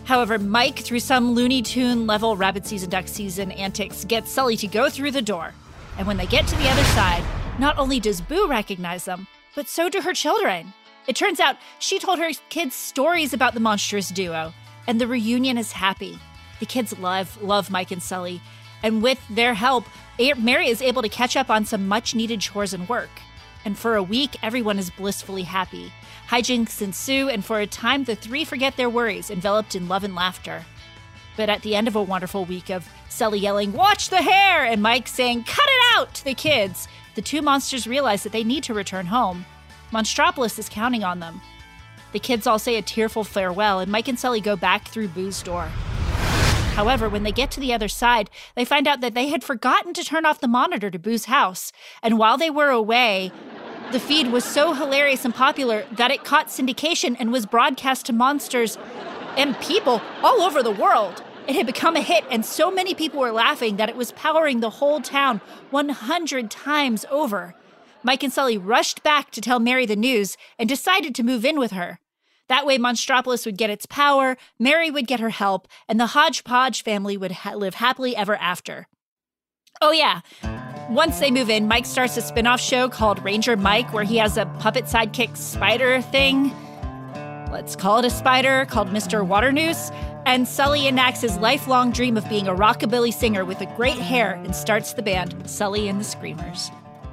However, Mike, through some Looney Tune level Rabbit Season, Duck Season antics, gets Sully to go through the door. And when they get to the other side, not only does Boo recognize them, but so do her children. It turns out she told her kids stories about the monstrous duo, and the reunion is happy. The kids love Mike and Sully, and with their help, Mary is able to catch up on some much-needed chores and work. And for a week, everyone is blissfully happy. Hijinks ensue, and for a time, the three forget their worries, enveloped in love and laughter. But at the end of a wonderful week of Sully yelling, "Watch the hair!" and Mike saying, "Cut it out!" to the kids, the two monsters realize that they need to return home. Monstropolis is counting on them. The kids all say a tearful farewell, and Mike and Sully go back through Boo's door. However, when they get to the other side, they find out that they had forgotten to turn off the monitor to Boo's house. And while they were away, the feed was so hilarious and popular that it caught syndication and was broadcast to monsters and people all over the world. It had become a hit, and so many people were laughing that it was powering the whole town 100 times over. Mike and Sully rushed back to tell Mary the news and decided to move in with her. That way, Monstropolis would get its power, Mary would get her help, and the Hodgepodge family would live happily ever after. Oh yeah, once they move in, Mike starts a spin-off show called Ranger Mike, where he has a puppet sidekick spider thing. Let's call it a spider, called Mr. Waternoose. And Sully enacts his lifelong dream of being a rockabilly singer with a great hair and starts the band Sully and the Screamers.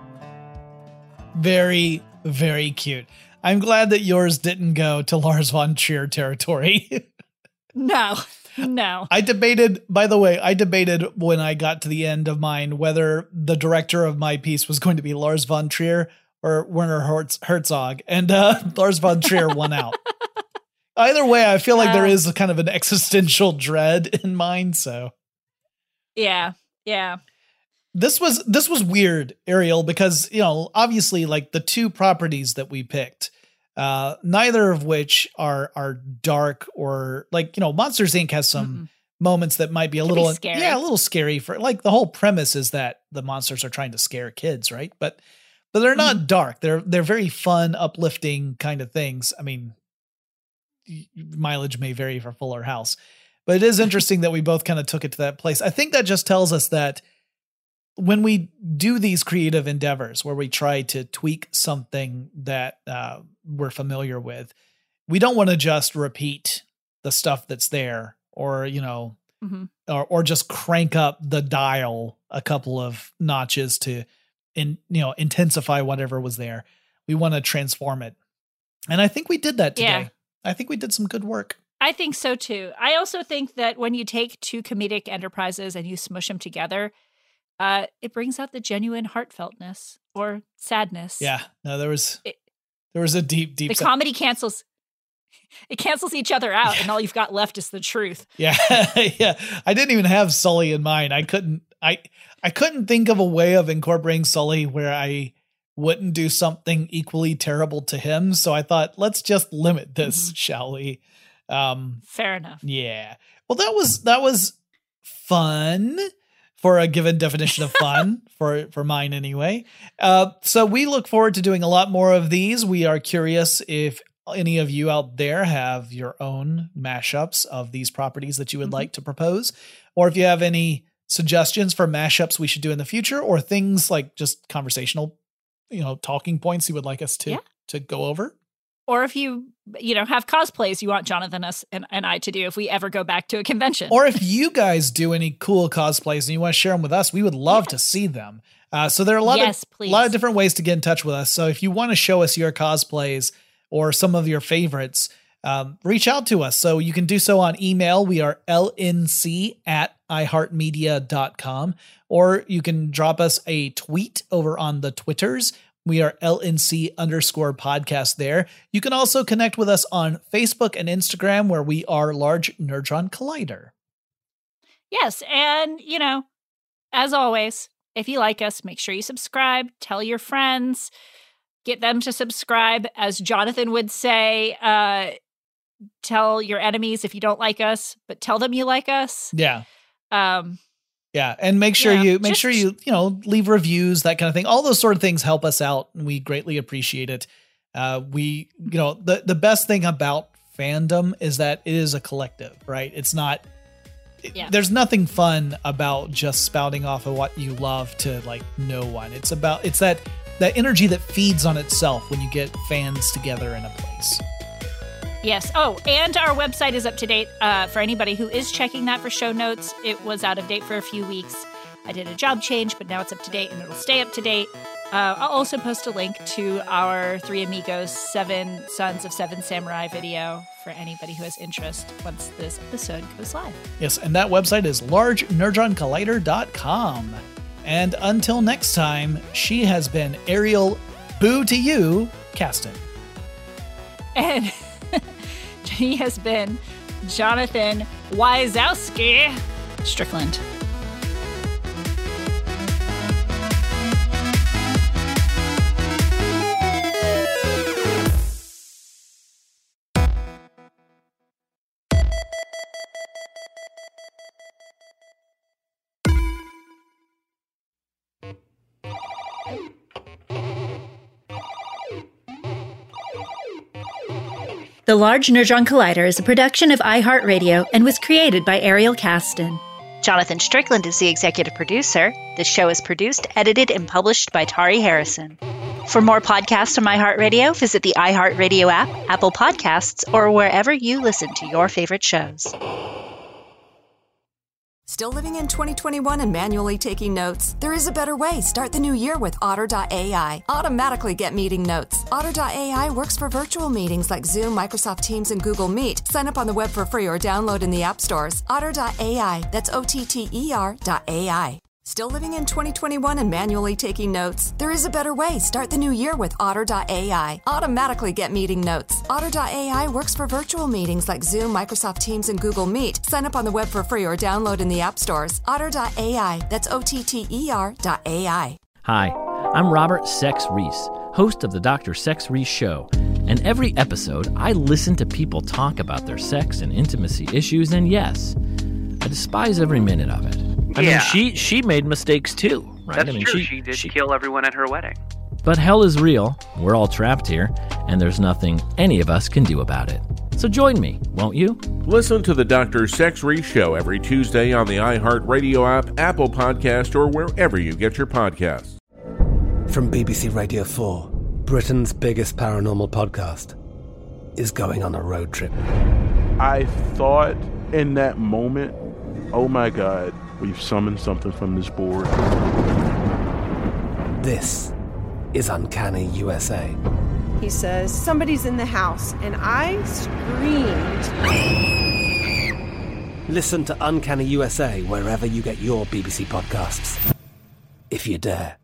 Very, very cute. I'm glad that yours didn't go to Lars von Trier territory. No. I debated when I got to the end of mine whether the director of my piece was going to be Lars von Trier or Werner Herzog, and Lars von Trier won out. Either way, I feel like there is a kind of an existential dread in mine, so. Yeah. This was weird, Ariel, because, obviously, like the two properties that we picked, neither of which are dark or like, Monsters Inc. has some moments that might be a little scary. Yeah, a little scary for like the whole premise is that the monsters are trying to scare kids, right? But they're not dark. They're very fun, uplifting kind of things. I mean, mileage may vary for Fuller House, but it is interesting that we both kind of took it to that place. I think that just tells us that when we do these creative endeavors where we try to tweak something that we're familiar with, we don't want to just repeat the stuff that's there or, or just crank up the dial a couple of notches to, intensify whatever was there. We want to transform it. And I think we did that today. Yeah. I think we did some good work. I think so too. I also think that when you take two comedic enterprises and you smush them together, it brings out the genuine heartfeltness or sadness. Yeah. No, there was a deep. The comedy cancels each other out, and all you've got left is the truth. Yeah. Yeah. I didn't even have Sully in mind. I couldn't think of a way of incorporating Sully where I wouldn't do something equally terrible to him. So I thought, let's just limit this, shall we? Fair enough. Yeah. Well, that was fun. For a given definition of fun, for mine anyway. So we look forward to doing a lot more of these. We are curious if any of you out there have your own mashups of these properties that you would like to propose, or if you have any suggestions for mashups we should do in the future, or things like just conversational, talking points you would like us to go over. Or if you have cosplays you want Jonathan and I to do if we ever go back to a convention. Or if you guys do any cool cosplays and you want to share them with us, we would love to see them. So there are a lot of different ways to get in touch with us. So if you want to show us your cosplays or some of your favorites, reach out to us. So you can do so on email. We are lnc@iheartmedia.com, or you can drop us a tweet over on the Twitters. We are LNC_podcast there. You can also connect with us on Facebook and Instagram, where we are Large Nerdron Collider. Yes. And, as always, if you like us, make sure you subscribe, tell your friends, get them to subscribe. As Jonathan would say, tell your enemies if you don't like us, but tell them you like us. Yeah. Yeah, and make sure you leave reviews, that kind of thing. All those sort of things help us out, and we greatly appreciate it. The best thing about fandom is that it is a collective, right? It's not, Yeah. There's nothing fun about just spouting off of what you love to like no one. It's that energy that feeds on itself when you get fans together in a place. Yes. Oh, and our website is up to date for anybody who is checking that for show notes. It was out of date for a few weeks. I did a job change, but now it's up to date and it'll stay up to date. I'll also post a link to our Three Amigos, 7 Sons of 7 Samurai video for anybody who has interest once this episode goes live. Yes, and that website is largenerdroncollider.com. And until next time, she has been Ariel Boo to You, Caston. And he has been Jonathan Wysowski Strickland. The Large Nerdron Collider is a production of iHeartRadio and was created by Ariel Caston. Jonathan Strickland is the executive producer. The show is produced, edited, and published by Tari Harrison. For more podcasts from iHeartRadio, visit the iHeartRadio app, Apple Podcasts, or wherever you listen to your favorite shows. Still living in 2021 and manually taking notes? There is a better way. Start the new year with Otter.ai. Automatically get meeting notes. Otter.ai works for virtual meetings like Zoom, Microsoft Teams, and Google Meet. Sign up on the web for free or download in the app stores. Otter.ai. That's OTTER.ai. Still living in 2021 and manually taking notes? There is a better way. Start the new year with Otter.ai. Automatically get meeting notes. Otter.ai works for virtual meetings like Zoom, Microsoft Teams, and Google Meet. Sign up on the web for free or download in the app stores. Otter.ai. That's OTTER.ai. Hi, I'm Robert Sex Reese, host of the Dr. Sex Reese Show. And every episode, I listen to people talk about their sex and intimacy issues, and yes, I despise every minute of it. I mean, she made mistakes too, right? That's true. She did kill everyone at her wedding. But hell is real. We're all trapped here, and there's nothing any of us can do about it. So join me, won't you? Listen to the Dr. Sex Reese Show every Tuesday on the iHeartRadio app, Apple Podcast, or wherever you get your podcasts. From BBC Radio 4, Britain's biggest paranormal podcast is going on a road trip. I thought in that moment, oh my God, we've summoned something from this board. This is Uncanny USA. He says, somebody's in the house, and I screamed. Listen to Uncanny USA wherever you get your BBC podcasts, if you dare.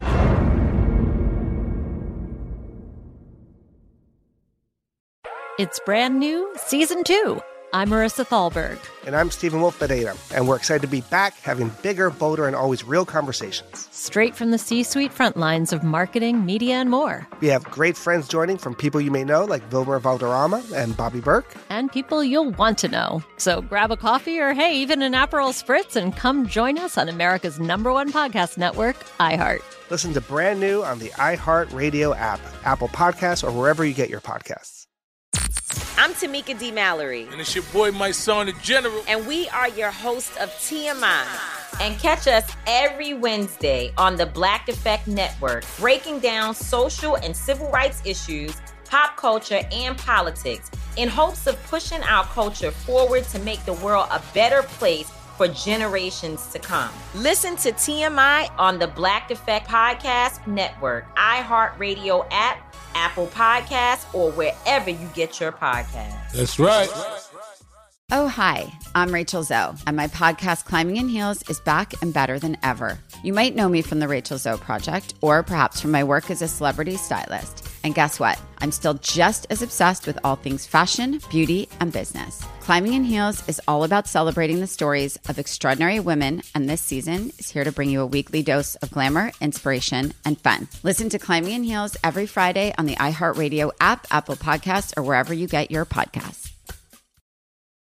It's brand new, Season 2. I'm Marissa Thalberg. And I'm Stephen Wolf Bedeta, and we're excited to be back having bigger, bolder, and always real conversations. Straight from the C-suite front lines of marketing, media, and more. We have great friends joining from people you may know, like Wilmer Valderrama and Bobby Burke. And people you'll want to know. So grab a coffee or, hey, even an Aperol Spritz and come join us on America's #1 podcast network, iHeart. Listen to brand new on the iHeartRadio app, Apple Podcasts, or wherever you get your podcasts. I'm Tamika D. Mallory. And it's your boy, my son, the General. And we are your hosts of TMI. And catch us every Wednesday on the Black Effect Network, breaking down social and civil rights issues, pop culture, and politics in hopes of pushing our culture forward to make the world a better place for generations to come. Listen to TMI on the Black Effect Podcast Network, iHeartRadio app, Apple Podcasts, or wherever you get your podcasts. That's right. Oh, hi, I'm Rachel Zoe, and my podcast, Climbing in Heels, is back and better than ever. You might know me from the Rachel Zoe Project, or perhaps from my work as a celebrity stylist. And guess what? I'm still just as obsessed with all things fashion, beauty, and business. Climbing in Heels is all about celebrating the stories of extraordinary women, and this season is here to bring you a weekly dose of glamour, inspiration, and fun. Listen to Climbing in Heels every Friday on the iHeartRadio app, Apple Podcasts, or wherever you get your podcasts.